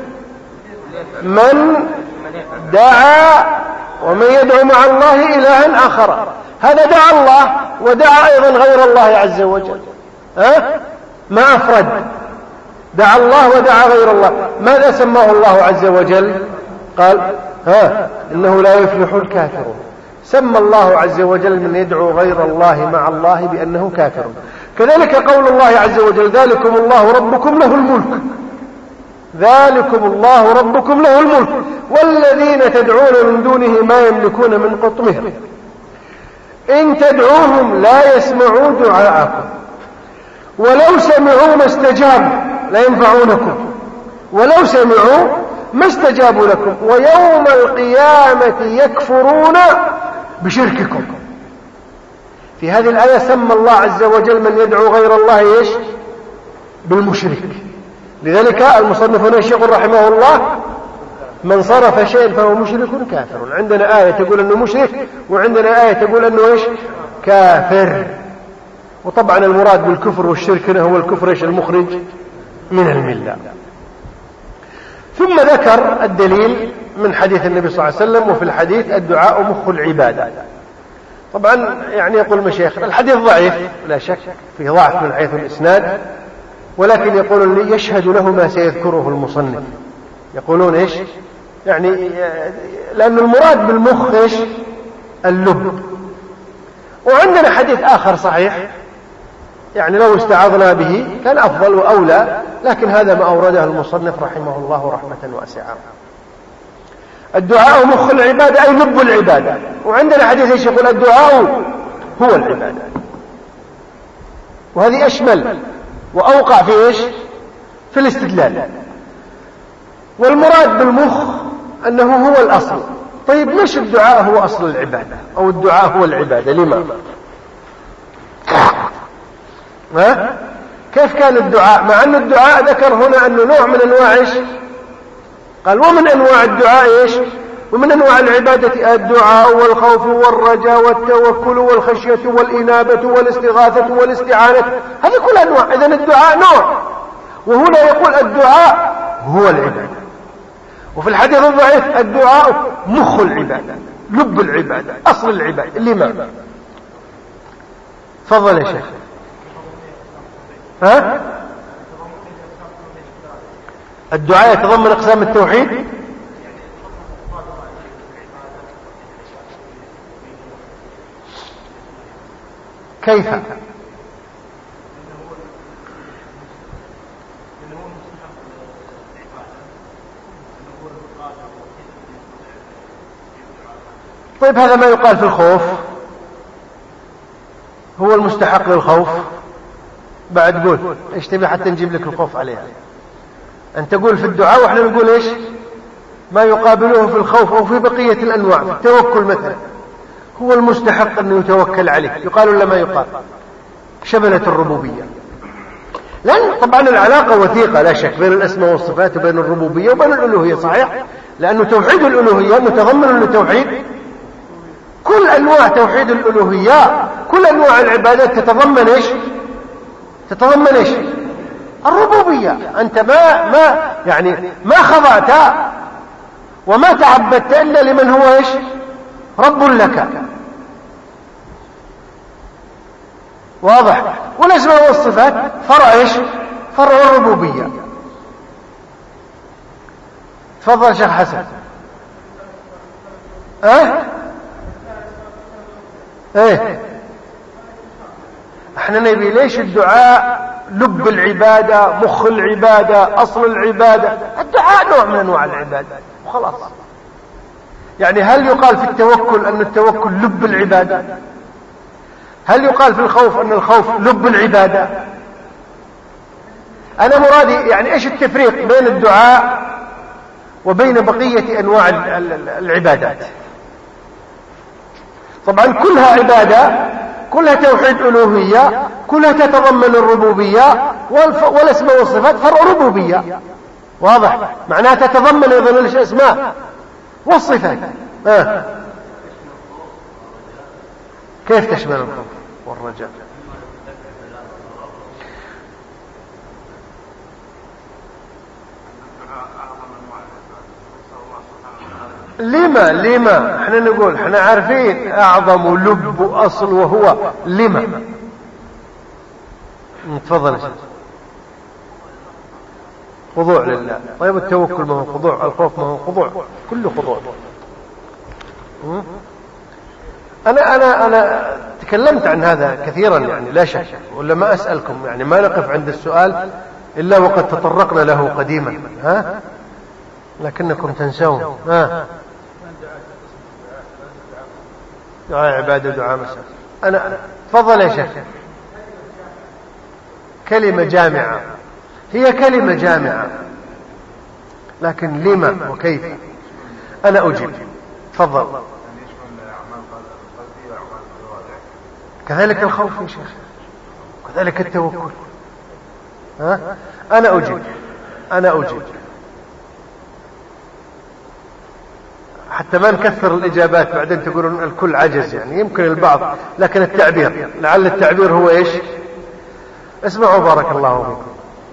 من دعا ومن يدعو مع الله إلها آخر. هذا دعا الله ودعا أيضا غير الله عز وجل. ما أفرد، دعا الله ودعا غير الله. ماذا سماه الله عز وجل؟ قال إنه لا يفلح الكافرون. سمى الله عز وجل من يدعو غير الله مع الله بأنه كافر. كذلك قول الله عز وجل ذلكم الله ربكم له الملك، ذلكم الله ربكم له الملك والذين تدعون من دونه ما يملكون من قطمير إن تدعوهم لا يسمعوا دعاءكم ولو سمعوا ما استجابوا لا ينفعونكم ولو سمعوا ما استجابوا لكم ويوم القيامة يكفرون بشرككم. في هذه الآية سمى الله عز وجل من يدعو غير الله إيش؟ بالمشرك. لذلك المصنف هنا يقول رحمه الله من صرف شيئا فهو مشرك كافر. عندنا آية تقول أنه مشرك وعندنا آية تقول أنه إيش؟ كافر. وطبعا المراد بالكفر والشرك هنا هو الكفر إيش؟ المخرج من الملة. ثم ذكر الدليل من حديث النبي صلى الله عليه وسلم. وفي الحديث الدعاء مخ العبادة. طبعا يعني يقول المشايخ الحديث ضعيف لا شك، فيه ضعف من حيث الإسناد، ولكن يقولون لي يشهد له ما سيذكره المصنف. يقولون إيش؟ يعني لأن المراد بالمخ إيش؟ اللب. وعندنا حديث آخر صحيح يعني لو استعاضنا به كان أفضل وأولى، لكن هذا ما أورده المصنف رحمه الله رحمة واسعة. الدعاء مخ العبادة أي لب العبادة. وعندنا حديث إيش يقول الدعاء هو العبادة. وهذه أشمل وأوقع في إيش؟ في الاستدلال. والمراد بالمخ أنه هو الأصل. طيب ليش الدعاء هو أصل العبادة أو الدعاء هو العبادة؟ لما؟ كيف كان الدعاء مع أن الدعاء ذكر هنا أنه نوع من أنواع إيش؟ قال ومن أنواع الدعاء إيش؟ ومن أنواع العبادة الدعاء والخوف والرجاء والتوكل والخشية والإنابة والاستغاثة والاستعانة، هذه كلها أنواع. إذن الدعاء نوع، وهنا يقول الدعاء هو العبادة. وفي الحديث الضعيف الدعاء مخ العبادة، لب العبادة، أصل العبادة. لما؟ تفضل يا شيخ. الدعاء يتضمن أقسام التوحيد. كيف؟ طيب هذا ما يقال في الخوف، هو المستحق للخوف. بعد قول ايش تبي حتى نجيب لك الخوف عليها. أنت تقول في الدعاء وإحنا نقول إيش ما يقابله في الخوف أو في بقية الأنواع. في التوكل مثلا هو المستحق أنه يتوكل عليه، يقال ولا ما يقال؟ شملت الربوبية. لأن طبعا العلاقة وثيقة لا شك بين الأسماء والصفات وبين الربوبية وبين الألوهية، صحيح؟ لأنه توحيد الألوهية متضمن لتوحيد كل أنواع توحيد الألوهية. كل أنواع العبادات تتضمن إيش؟ تتضمن إيش؟ الربوبية. أنت ما خضعت وما تعبدت إلا لمن هو إيش؟ رب لك. واضح؟ والأسماء والصفات فرع إيش؟ فرع الربوبية. تفضل شيخ حسن. احنا نبي ليش الدعاء لب العبادة، مخ العبادة، أصل العبادة. الدعاء نوع من أنواع العبادة وخلاص. يعني هل يقال في التوكل أن التوكل لب العبادة؟ هل يقال في الخوف أن الخوف لب العبادة؟ أنا مرادي يعني إيش التفريق بين الدعاء وبين بقية أنواع العبادات؟ طبعا كلها عبادة، كلها توحيد ألوهية، كلها تتضمن الربوبية، والاسماء والصفات فرع ربوبية. واضح؟ معناها تتضمن أيضا الأسماء والصفات. كيف تشمل الخوف والرجاء؟ لما احنا نقول احنا عارفين اعظم لب اصل وهو لما. تفضل يا شيخ. خضوع لله. طيب التوكل ما هو خضوع؟ الخوف ما هو خضوع؟ كله خضوع. انا تكلمت عن هذا كثيرا يعني لا شك، ولا ما اسالكم يعني ما نقف عند السؤال الا وقد تطرقنا له قديما. لكنكم تنسون. دعاء عبادة، دعاء مساء. أنا تفضل يا شيخ. كلمة جامعة، هي كلمة جامعة، لكن لما وكيف أنا أجيب. تفضل. كذلك الخوف يا شيخ، كذلك التوكل. أنا أجيب حتى ما نكثر الإجابات بعدين تقولون الكل عجز. يعني يمكن البعض، لكن التعبير لعل التعبير هو إيش؟ اسمعوا بارك الله فيكم.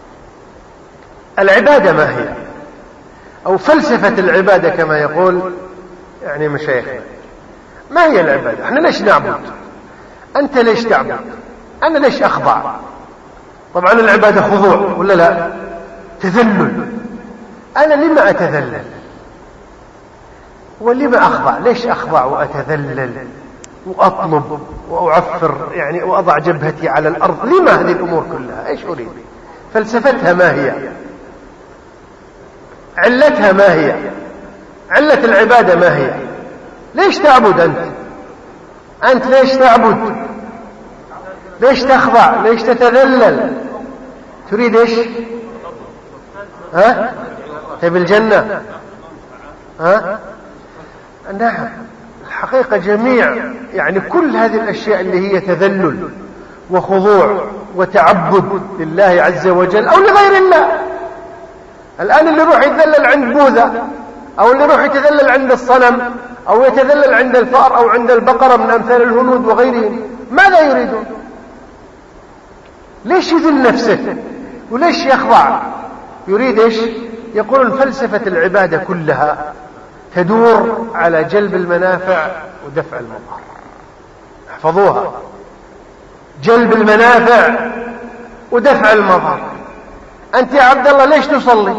العبادة ما هي؟ أو فلسفة العبادة كما يقول يعني مشايخنا. ما هي العبادة؟ احنا ليش نعبد؟ أنت ليش تعبد؟ أنا ليش أخضع؟ طبعا العبادة خضوع ولا لا؟ تذلل. أنا لما أتذلل؟ ولما أخضع؟ ليش أخضع وأتذلل وأطلب وأعفر يعني وأضع جبهتي على الأرض؟ لما هذه الأمور كلها؟ إيش أريد؟ فلسفتها ما هي؟ علتها ما هي؟ علة العبادة ما هي؟ ليش تعبد أنت ليش تعبد؟ ليش تخضع؟ ليش تتذلل؟ تريد ايش؟ ها؟ تبي الجنة؟ ها؟ نعم. الحقيقة جميع يعني كل هذه الأشياء اللي هي تذلل وخضوع وتعبد لله عز وجل أو لغير الله. الآن اللي يروح يتذلل عند بوذا، أو اللي يروح يتذلل عند الصنم، أو يتذلل عند الفأر أو عند البقرة من أمثال الهنود وغيرهم، ماذا يريدون؟ ليش يذل نفسه وليش يخضع؟ يريد ايش؟ يقولون فلسفة العبادة كلها تدور على جلب المنافع ودفع المضار. احفظوها، جلب المنافع ودفع المضار. أنت يا عبد الله ليش تصلي؟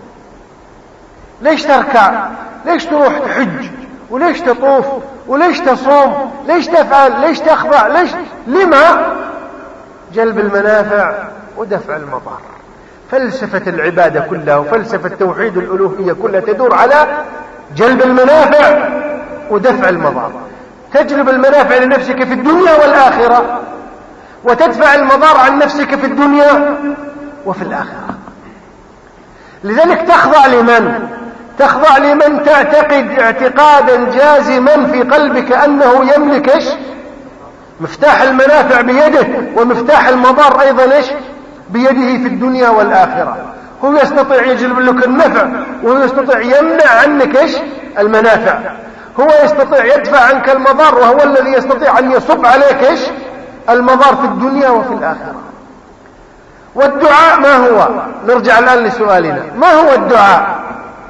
ليش تركع؟ ليش تروح تحج؟ وليش تطوف؟ وليش تصوم؟ ليش تفعل؟ ليش تخضع؟ ليش؟ لما؟ جلب المنافع ودفع المضار. فلسفة العبادة كلها وفلسفة توحيد الألوهية كلها تدور على جلب المنافع ودفع المضار. تجلب المنافع لنفسك في الدنيا والآخرة، وتدفع المضار عن نفسك في الدنيا وفي الآخرة. لذلك تخضع لمن؟ تخضع لمن تعتقد اعتقادا جازما في قلبك أنه يملك ايش؟ مفتاح المنافع بيده، ومفتاح المضار أيضا ايش؟ بيده في الدنيا والآخرة. هو يستطيع يجلب لك النفع، وهو يستطيع يمنع عنك ايش؟ المنافع. هو يستطيع يدفع عنك المضار، وهو الذي يستطيع أن يصب عليك ايش؟ المضار في الدنيا وفي الآخرة. والدعاء ما هو؟ نرجع الآن لسؤالنا، ما هو الدعاء؟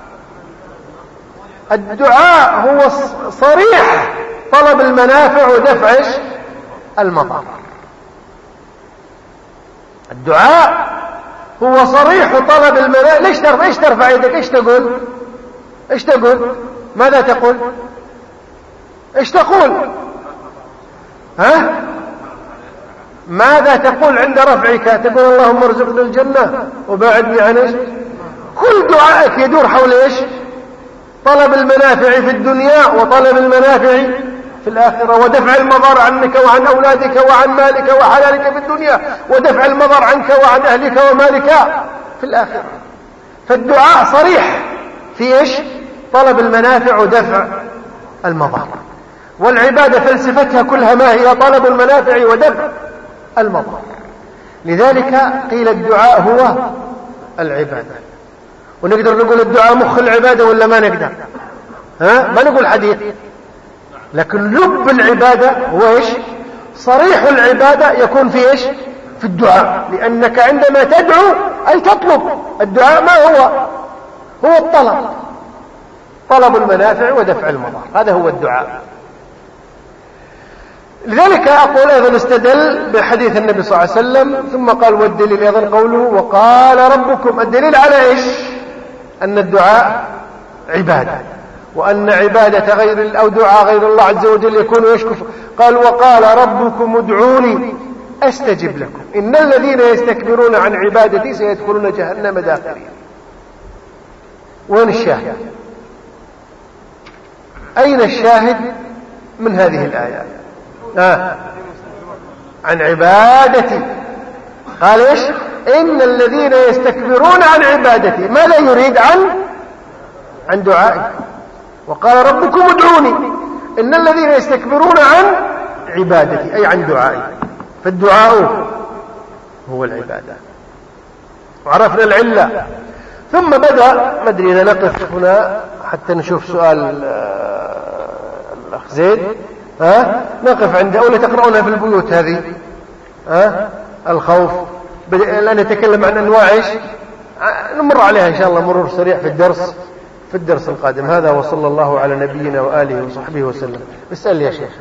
الدعاء هو صريح طلب المنافع ودفع ايش؟ المضار. الدعاء هو صريح طلب المنافع. ليش ترفع يدك؟ ايش تقول؟ ايش تقول؟ ماذا تقول؟ ايش تقول؟ ها؟ ماذا تقول عند رفعك؟ تقول اللهم ارزقنا الجنة وباعدني عن ايش؟ كل دعائك يدور حول ايش؟ طلب المنافع في الدنيا وطلب المنافع في الآخرة، ودفع المضار عنك وعن أولادك وعن مالك وحلالك في الدنيا، ودفع المضار عنك وعن أهلك ومالك في الآخرة. فالدعاء صريح في ايش؟ طلب المنافع ودفع المضار. والعبادة فلسفتها كلها ما هي؟ طلب المنافع ودفع المضار. لذلك قيل الدعاء هو العبادة. ونقدر نقول الدعاء مخ العبادة ولا ما نقدر؟ ها؟ ما نقول حديث، لكن لب العبادة هو ايش؟ صريح العبادة يكون في ايش؟ في الدعاء. لأنك عندما تدعو أي تطلب. الدعاء ما هو؟ هو الطلب، طلب المنافع ودفع المضار، هذا هو الدعاء. لذلك أقول أيضا استدل بحديث النبي صلى الله عليه وسلم ثم قال والدليل أيضا قوله وقال ربكم. الدليل على إيش؟ أن الدعاء عبادة، وأن عبادة غير أو دعاء غير الله عز وجل يكون يشكف. قال وقال ربكم ادعوني أستجب لكم إن الذين يستكبرون عن عبادتي سيدخلون جهنم داخرين. وين الشاهد؟ أين الشاهد من هذه الآيات؟ عن عبادتي. قال إيش؟ إن الذين يستكبرون عن عبادتي. ماذا يريد؟ عن دعائي. وقال ربكم ادعوني إن الذين يستكبرون عن عبادتي أي عن دعائي. فالدعاء هو العبادة. وعرفنا العلة. ثم بدأ، ما أدري إذا نقف هنا حتى نشوف سؤال الأخ زيد. نقف عند أولى تقرؤونها في البيوت هذه الخوف. الآن نتكلم عن أنواع إيش؟ نمر عليها إن شاء الله مرور سريع في الدرس القادم. هذا وصلى الله على نبينا وآله وصحبه وسلم. اسأل يا شيخ.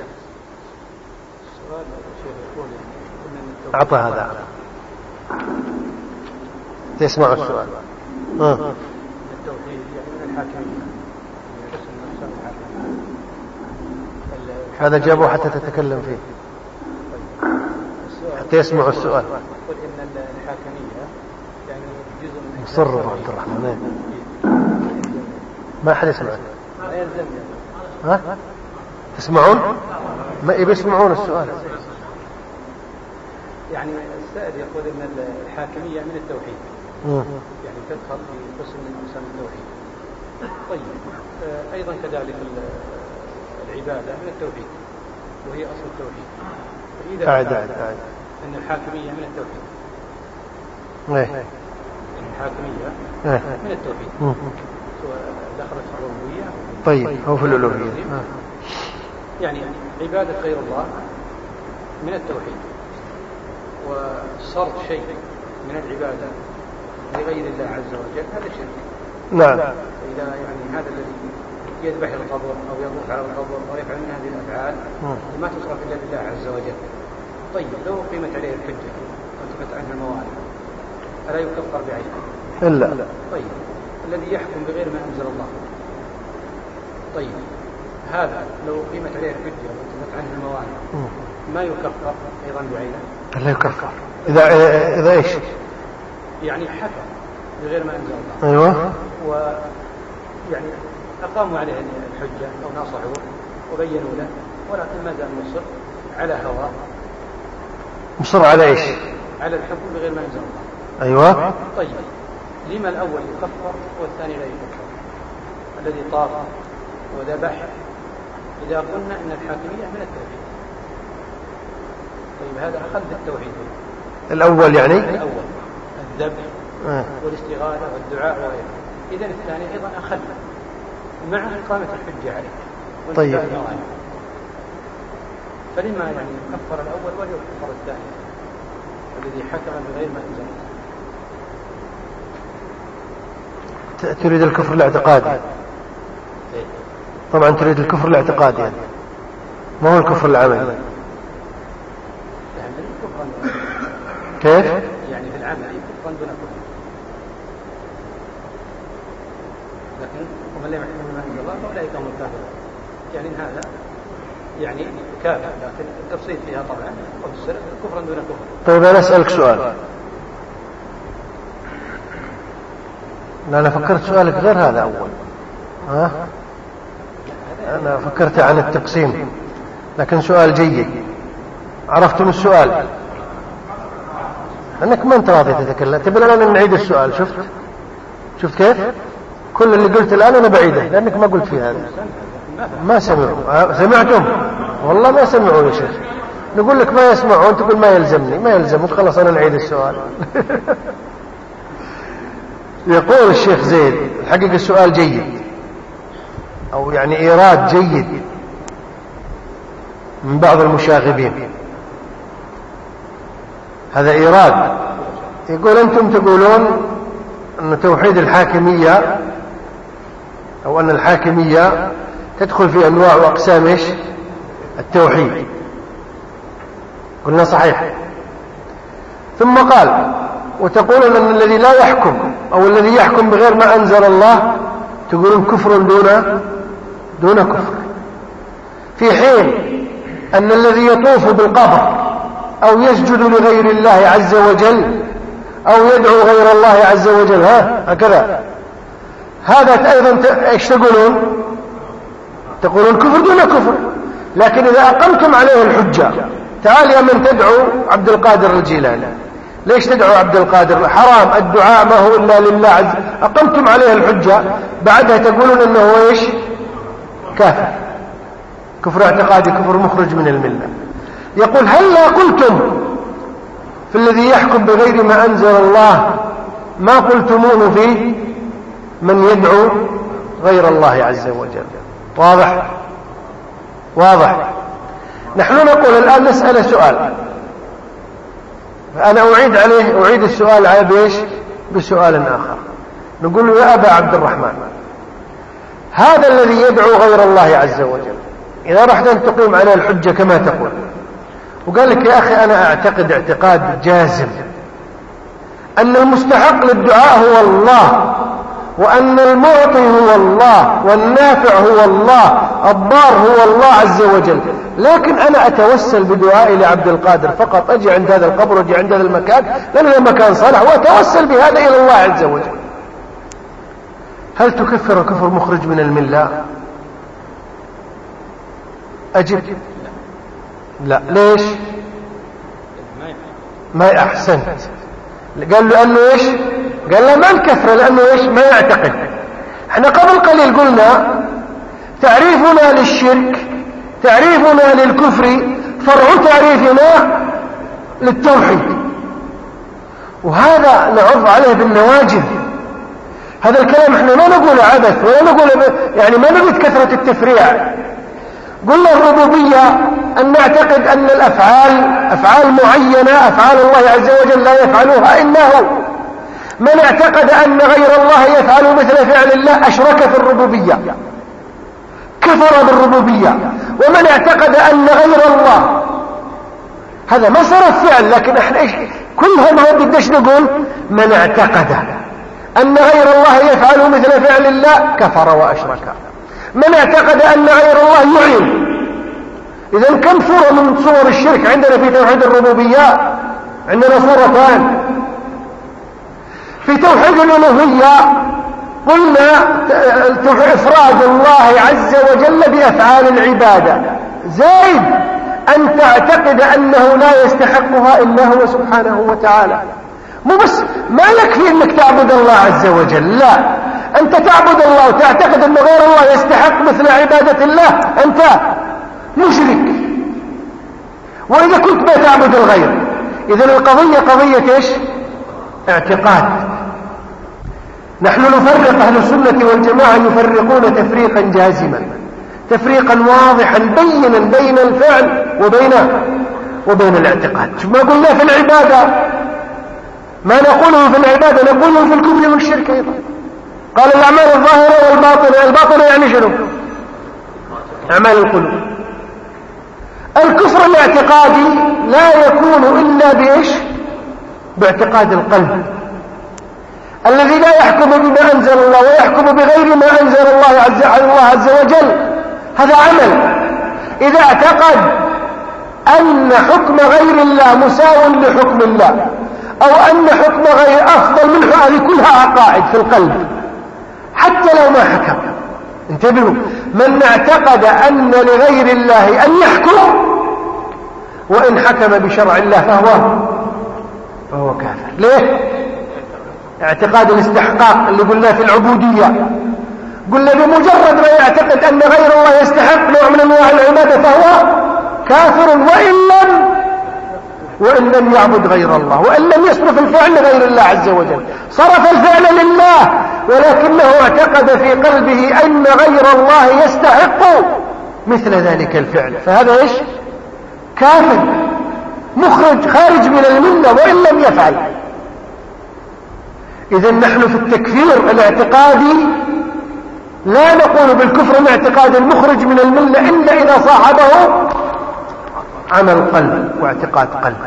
أعطى هذا تسمع السؤال. هذا جابه حتى تتكلم فيه حتى يسمع السؤال. قل إن الحاكمية يعني جزء من مصر عبد الرحمن ما أحد يسمع. لا يلزم. تسمعون؟ ما يسمعون السؤال. يعني السائل يقول ان الحاكمية من التوحيد، يعني تدخل في قسم من اقسام التوحيد. طيب ايضا كذلك العبادة من التوحيد وهي اصل التوحيد، فاذا ان الحاكمية من التوحيد، الحاكمية من التوحيد سواء دخلت في الربوبية طيب أو في الألوهية، يعني عبادة غير الله من التوحيد، وصرف شيء من العبادة لغير الله عز وجل هذا شرك. نعم. إذا يعني هذا الذي يذبح القبر أو يطوف على القبر أو يفعل من هذه الأفعال ما تصرف إلا لله عز وجل. طيب لو قيمت عليه الحجة وانتفت عنه الموانع ألا يكفر بعينه؟ إلا. طيب الذي يحكم بغير ما أنزل الله، طيب هذا لو قيمت عليه الحجة وانتفت عنه الموانع ما يكفر أيضا بعينه؟ لا يكفر. إذا إيش؟ يعني حكم بغير ما أنزل الله. أيوة. ويعني أقاموا عليه الحجة أو ناصحوه وبينوا له، ولكن ما زال مصر على هواه. مصر على إيش؟ على الحكم بغير ما أنزل الله. أيوة. طيب لما الأول يكفر والثاني لا يكفر؟ الذي طاف وذبح إذا قلنا أن الحاكمية من التوحيد، طيب هذا أخذ التوحيد الأول يعني؟ الأول الذبح والاستغاثة والدعاء وغيره، إذن الثاني أيضا أخذ مع إقامة الحجة عليه. طيب فلما يعني يكفر الأول ويكفر الثاني الذي حكم بغير ما أنزل؟ تريد الكفر الاعتقادي؟ طبعا تريد الكفر الاعتقادي يعني. ما هو الكفر العملي؟ كيف؟ يعني في العمل كفرا دون كفر، لكن ومن لا يحكم بما أنزل الله فأولئك هم الكافرون. يعني هذا يعني كافر، لكن التفصيل فيها طبعا وفسر كفرا دون كفر. طيب أنا أسألك سؤال. لا أنا فكرت سؤالك غير هذا أول. أنا فكرت عن التقسيم، لكن سؤال جيد. عرفتم السؤال؟ أنك ما أنت راضي تتكلم. تبي الآن نعيد السؤال. شفت كيف؟ كل اللي قلت الآن أنا بعيده لأنك ما قلت فيه هذا. ما سمعوا. سمعتم؟ والله ما سمعوا يا شيخ. نقول لك ما يسمعوا وأنت تقول ما يلزمني. ما يلزمك، خلاص أنا نعيد السؤال. يقول الشيخ زيد الحقيقة السؤال جيد، أو يعني إيراد جيد من بعض المشاغبين. هذا إيراد. يقول أنتم تقولون أن توحيد الحاكمية أو أن الحاكمية تدخل في أنواع وأقسام إيش؟ التوحيد. قلنا صحيح. ثم قال وتقولون أن الذي لا يحكم أو الذي يحكم بغير ما أنزل الله تقولون كفر دون كفر، في حين أن الذي يطوف بالقبر أو يسجد لغير الله عز وجل أو يدعو غير الله عز وجل هكذا، هذا أيضا ايش تقولون كفر دون كفر. لكن إذا أقمتم عليه الحجة، تعال يا من تدعو عبد القادر الجيلاني، ليش تدعو عبد القادر؟ حرام الدعاء ما هو إلا لله عز. أقمتم عليه الحجة بعدها تقولون أنه هو إيش؟ كافر، كفر اعتقادي، كفر مخرج من الملة. يقول هل لا قلتم في الذي يحكم بغير ما أنزل الله ما قلتموه في من يدعو غير الله عز وجل؟ واضح. نحن نقول الآن نسأل سؤال، أنا أعيد السؤال على بيش بسؤال آخر. نقول له يا أبا عبد الرحمن، هذا الذي يدعو غير الله عز وجل إذا رحت أن تقيم عليه الحجة كما تقول وقال لك يا أخي أنا أعتقد اعتقاد جازم أن المستحق للدعاء هو الله، وأن المعطي هو الله، والنافع هو الله، الضار هو الله عز وجل، لكن أنا أتوسل بدعائي لعبد القادر فقط، أجي عند هذا القبر وأجي عند هذا المكان لأن المكان صالح وأتوسل بهذا إلى الله عز وجل، هل تكفر كفر مخرج من الملة؟ أجب لا. ليش؟ ما أحسنت. قال له إيش؟ قال له ما الكفر، لأنه إيش؟ ما يعتقد. احنا قبل قليل قلنا تعريفنا للشرك تعريفنا للكفر فرع تعريفنا للتوحيد، وهذا نعض عليه بالنواجذ. هذا الكلام احنا ما نقول عبث ولا نقول يعني ما نريد كثرة التفريع. قلنا الربوبية أن نعتقد أن الأفعال أفعال معينة، أفعال الله عز وجل لا يفعلها إلا هو. من اعتقد أن غير الله يفعل مثل فعل الله أشرك في الربوبية، كفر بالربوبية. ومن اعتقد أن غير الله، هذا ما صار الفعل، لكن احنا ايش كلها ما بدناش نقول من اعتقد أن غير الله يفعل مثل فعل الله كفر وأشرك. من اعتقد أن غير الله يعين. إذن كم صورة من صور الشرك عندنا في توحيد الربوبية؟ عندنا صورتان. في توحيد الألوهية قلنا إفراد الله عز وجل بأفعال العبادة، زائد أن تعتقد أنه لا يستحقها إلا هو سبحانه وتعالى. مو بس ما يكفي أنك تعبد الله عز وجل، لا، أنت تعبد الله وتعتقد أن غير الله يستحق مثل عبادة الله، أنت مشرك. وإذا كنت ما تعبد الغير، إذن القضية قضية إيش؟ اعتقاد. نحن نفرق، أهل السنة والجماعة يفرقون تفريقا جازما، تفريقا واضحا بينا بين الفعل وبين الاعتقاد. شوف ما قلنا في العبادة، ما نقوله في العبادة نقوله في الكفر والشرك أيضا. قال الأعمال الظاهرة والباطنة. الباطنة يعني شنو؟ أعمال القلوب. الكفر الاعتقادي لا يكون إلا بإيش؟ باعتقاد القلب، الذي لا يحكم بما أنزل الله ويحكم بغير ما أنزل الله عز وجل. هذا عمل. إذا اعتقد أن حكم غير الله مساو لحكم الله، أو أن حكم غير أفضل منه، هذه كلها عقائد في القلب حتى لو ما حكم. انتبهوا، من اعتقد أن لغير الله أن يحكم وإن حكم بشرع الله فهو كافر. ليه؟ اعتقاد الاستحقاق اللي قلنا في العبودية، قلنا بمجرد ما يعتقد أن غير الله يستحق نوع من أنواع العبادة فهو كافر، وإن لم يعبد غير الله، وإن لم يصرف الفعل لغير الله عز وجل. صرف الفعل لله ولكنه اعتقد في قلبه أن غير الله يستحق مثل ذلك الفعل، فهذا إيش؟ كافر مخرج خارج من الملة وإن لم يفعل. إذن نحن في التكفير الاعتقادي لا نقول بالكفر الاعتقادي المخرج من الملة إلا إذا صاحبه عمل قلب واعتقاد قلب.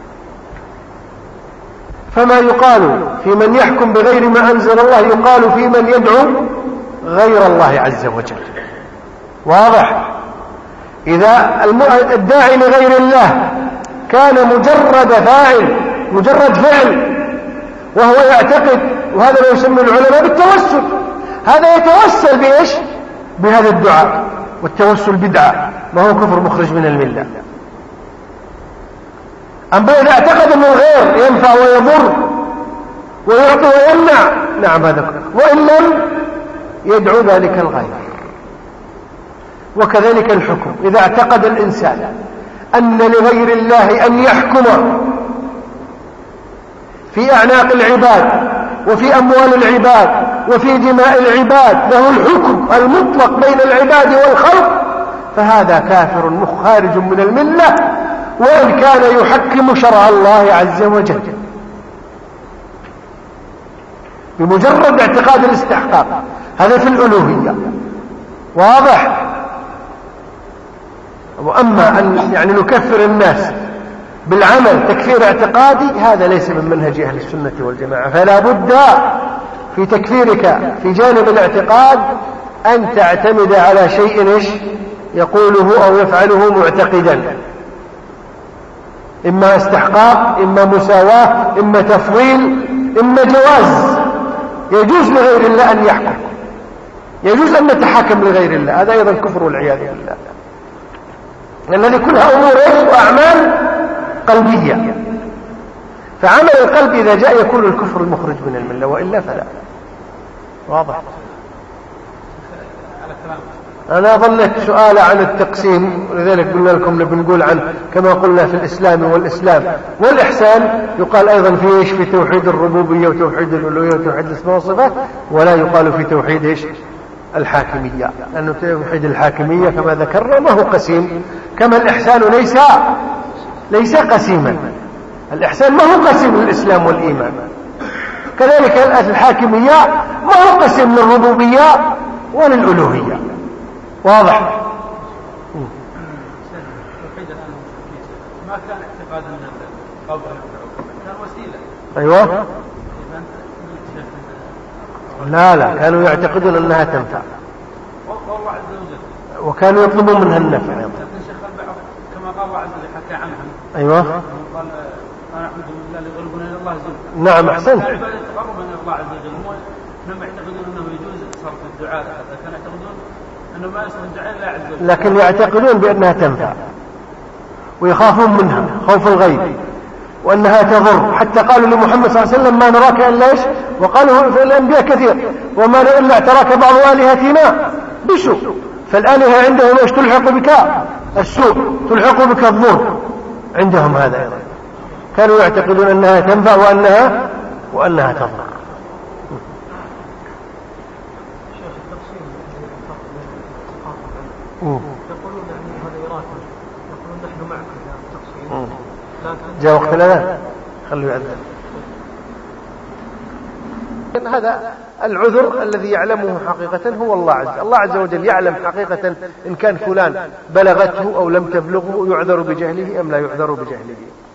فما يقال في من يحكم بغير ما أنزل الله يقال في من يدعو غير الله عز وجل. واضح؟ إذا الداعي لغير الله كان مجرد فعل وهو يعتقد، وهذا ما يسمى العلماء بالتوسل، هذا يتوسل بإيش؟ بهذا الدعاء، والتوسل بدعة ما هو كفر مخرج من الملة. أما إذا اعتقد أن الغير ينفع ويضر ويعطي ويمنع، نعم هذا كفر، وإن لم يدعو ذلك الغير. وكذلك الحكم، إذا اعتقد الإنسان أن لغير الله أن يحكم في أعناق العباد وفي أموال العباد وفي دماء العباد، له الحكم المطلق بين العباد والخلق، فهذا كافر خارج من الملة وإن كان يحكم شرع الله عز وجل بمجرد اعتقاد الاستحقاق. هذا في الألوهية. واضح؟ وأما أن يعني نكفر الناس بالعمل تكفير اعتقادي، هذا ليس من منهج أهل السنة والجماعة. فلا بد في تكفيرك في جانب الاعتقاد أن تعتمد على شيء إيش؟ يقوله أو يفعله معتقدا، إما استحقاق، إما مساواة، إما تفضيل، إما جواز. يجوز لغير الله أن يحكم، يجوز أن نتحكم لغير الله، هذا أيضا كفر والعياذ بالله، الذي كلها أمور وأعمال قلبية. فعمل القلب إذا جاء يكون الكفر المخرج من الملة، وإلا فلا. واضح؟ أنا ظنيت سؤال عن التقسيم، ولذلك قلنا لكم بنقول عن كما قلنا في الإسلام والإسلام والإحسان يقال أيضا في إيش؟ في توحيد الربوبية وتوحيد الألوهية وتوحيد الأسماء والصفات، ولا يقال في توحيد إيش؟ الحاكمية، لأنه توحيد الحاكمية كما ذكرنا ما هو قسيم، كما الإحسان ليس قسيما. الإحسان ما هو قسيم للإسلام والإيمان، كذلك الحاكمية ما هو قسيم للربوبية وللألوهية. واضح؟ ما كان اعتقاد ان القبر كان وسيله. ايوه. لا كانوا يعتقدون انها تنفع، والله عز وجل، وكانوا يطلبون منها النفع. لكن شيخ البعض كما قال الله عز وجل حكى عنهم. ايوه. قال انا اعبد بالله ليقربنا الى الله زلفى. نعم احسنت. العباده تقربنا الى الله عز وجل، هم يعتقدون انه يجوز صرف الدعاء، كانوا يعتقدون انه ما يصرف الدعاء الا عز وجل، لكن يعتقدون بانها تنفع ويخافون منها خوف الغيب، وانها تضر، حتى قالوا لمحمد صلى الله عليه وسلم ما نراك الا ايش؟ وقالوا في الانبياء كثير وما نرى الا اعتراك بعض الهتنا بسوء. فالالهه عندهم ايش؟ تلحق بك السوء، تلحق بك الضر، عندهم هذا ايضا. كانوا يعتقدون انها تنفع وانها تضر. يقولون يعني هذا إرادة، يقولون نحن معك في التقصير، جاء وقت الأذان خلوا يأذن. هذا العذر الذي يعلمه حقيقة هو الله عز وجل يعلم حقيقة إن كان فلان بلغته أو لم تبلغه يعذر بجهله أم لا يعذر بجهله.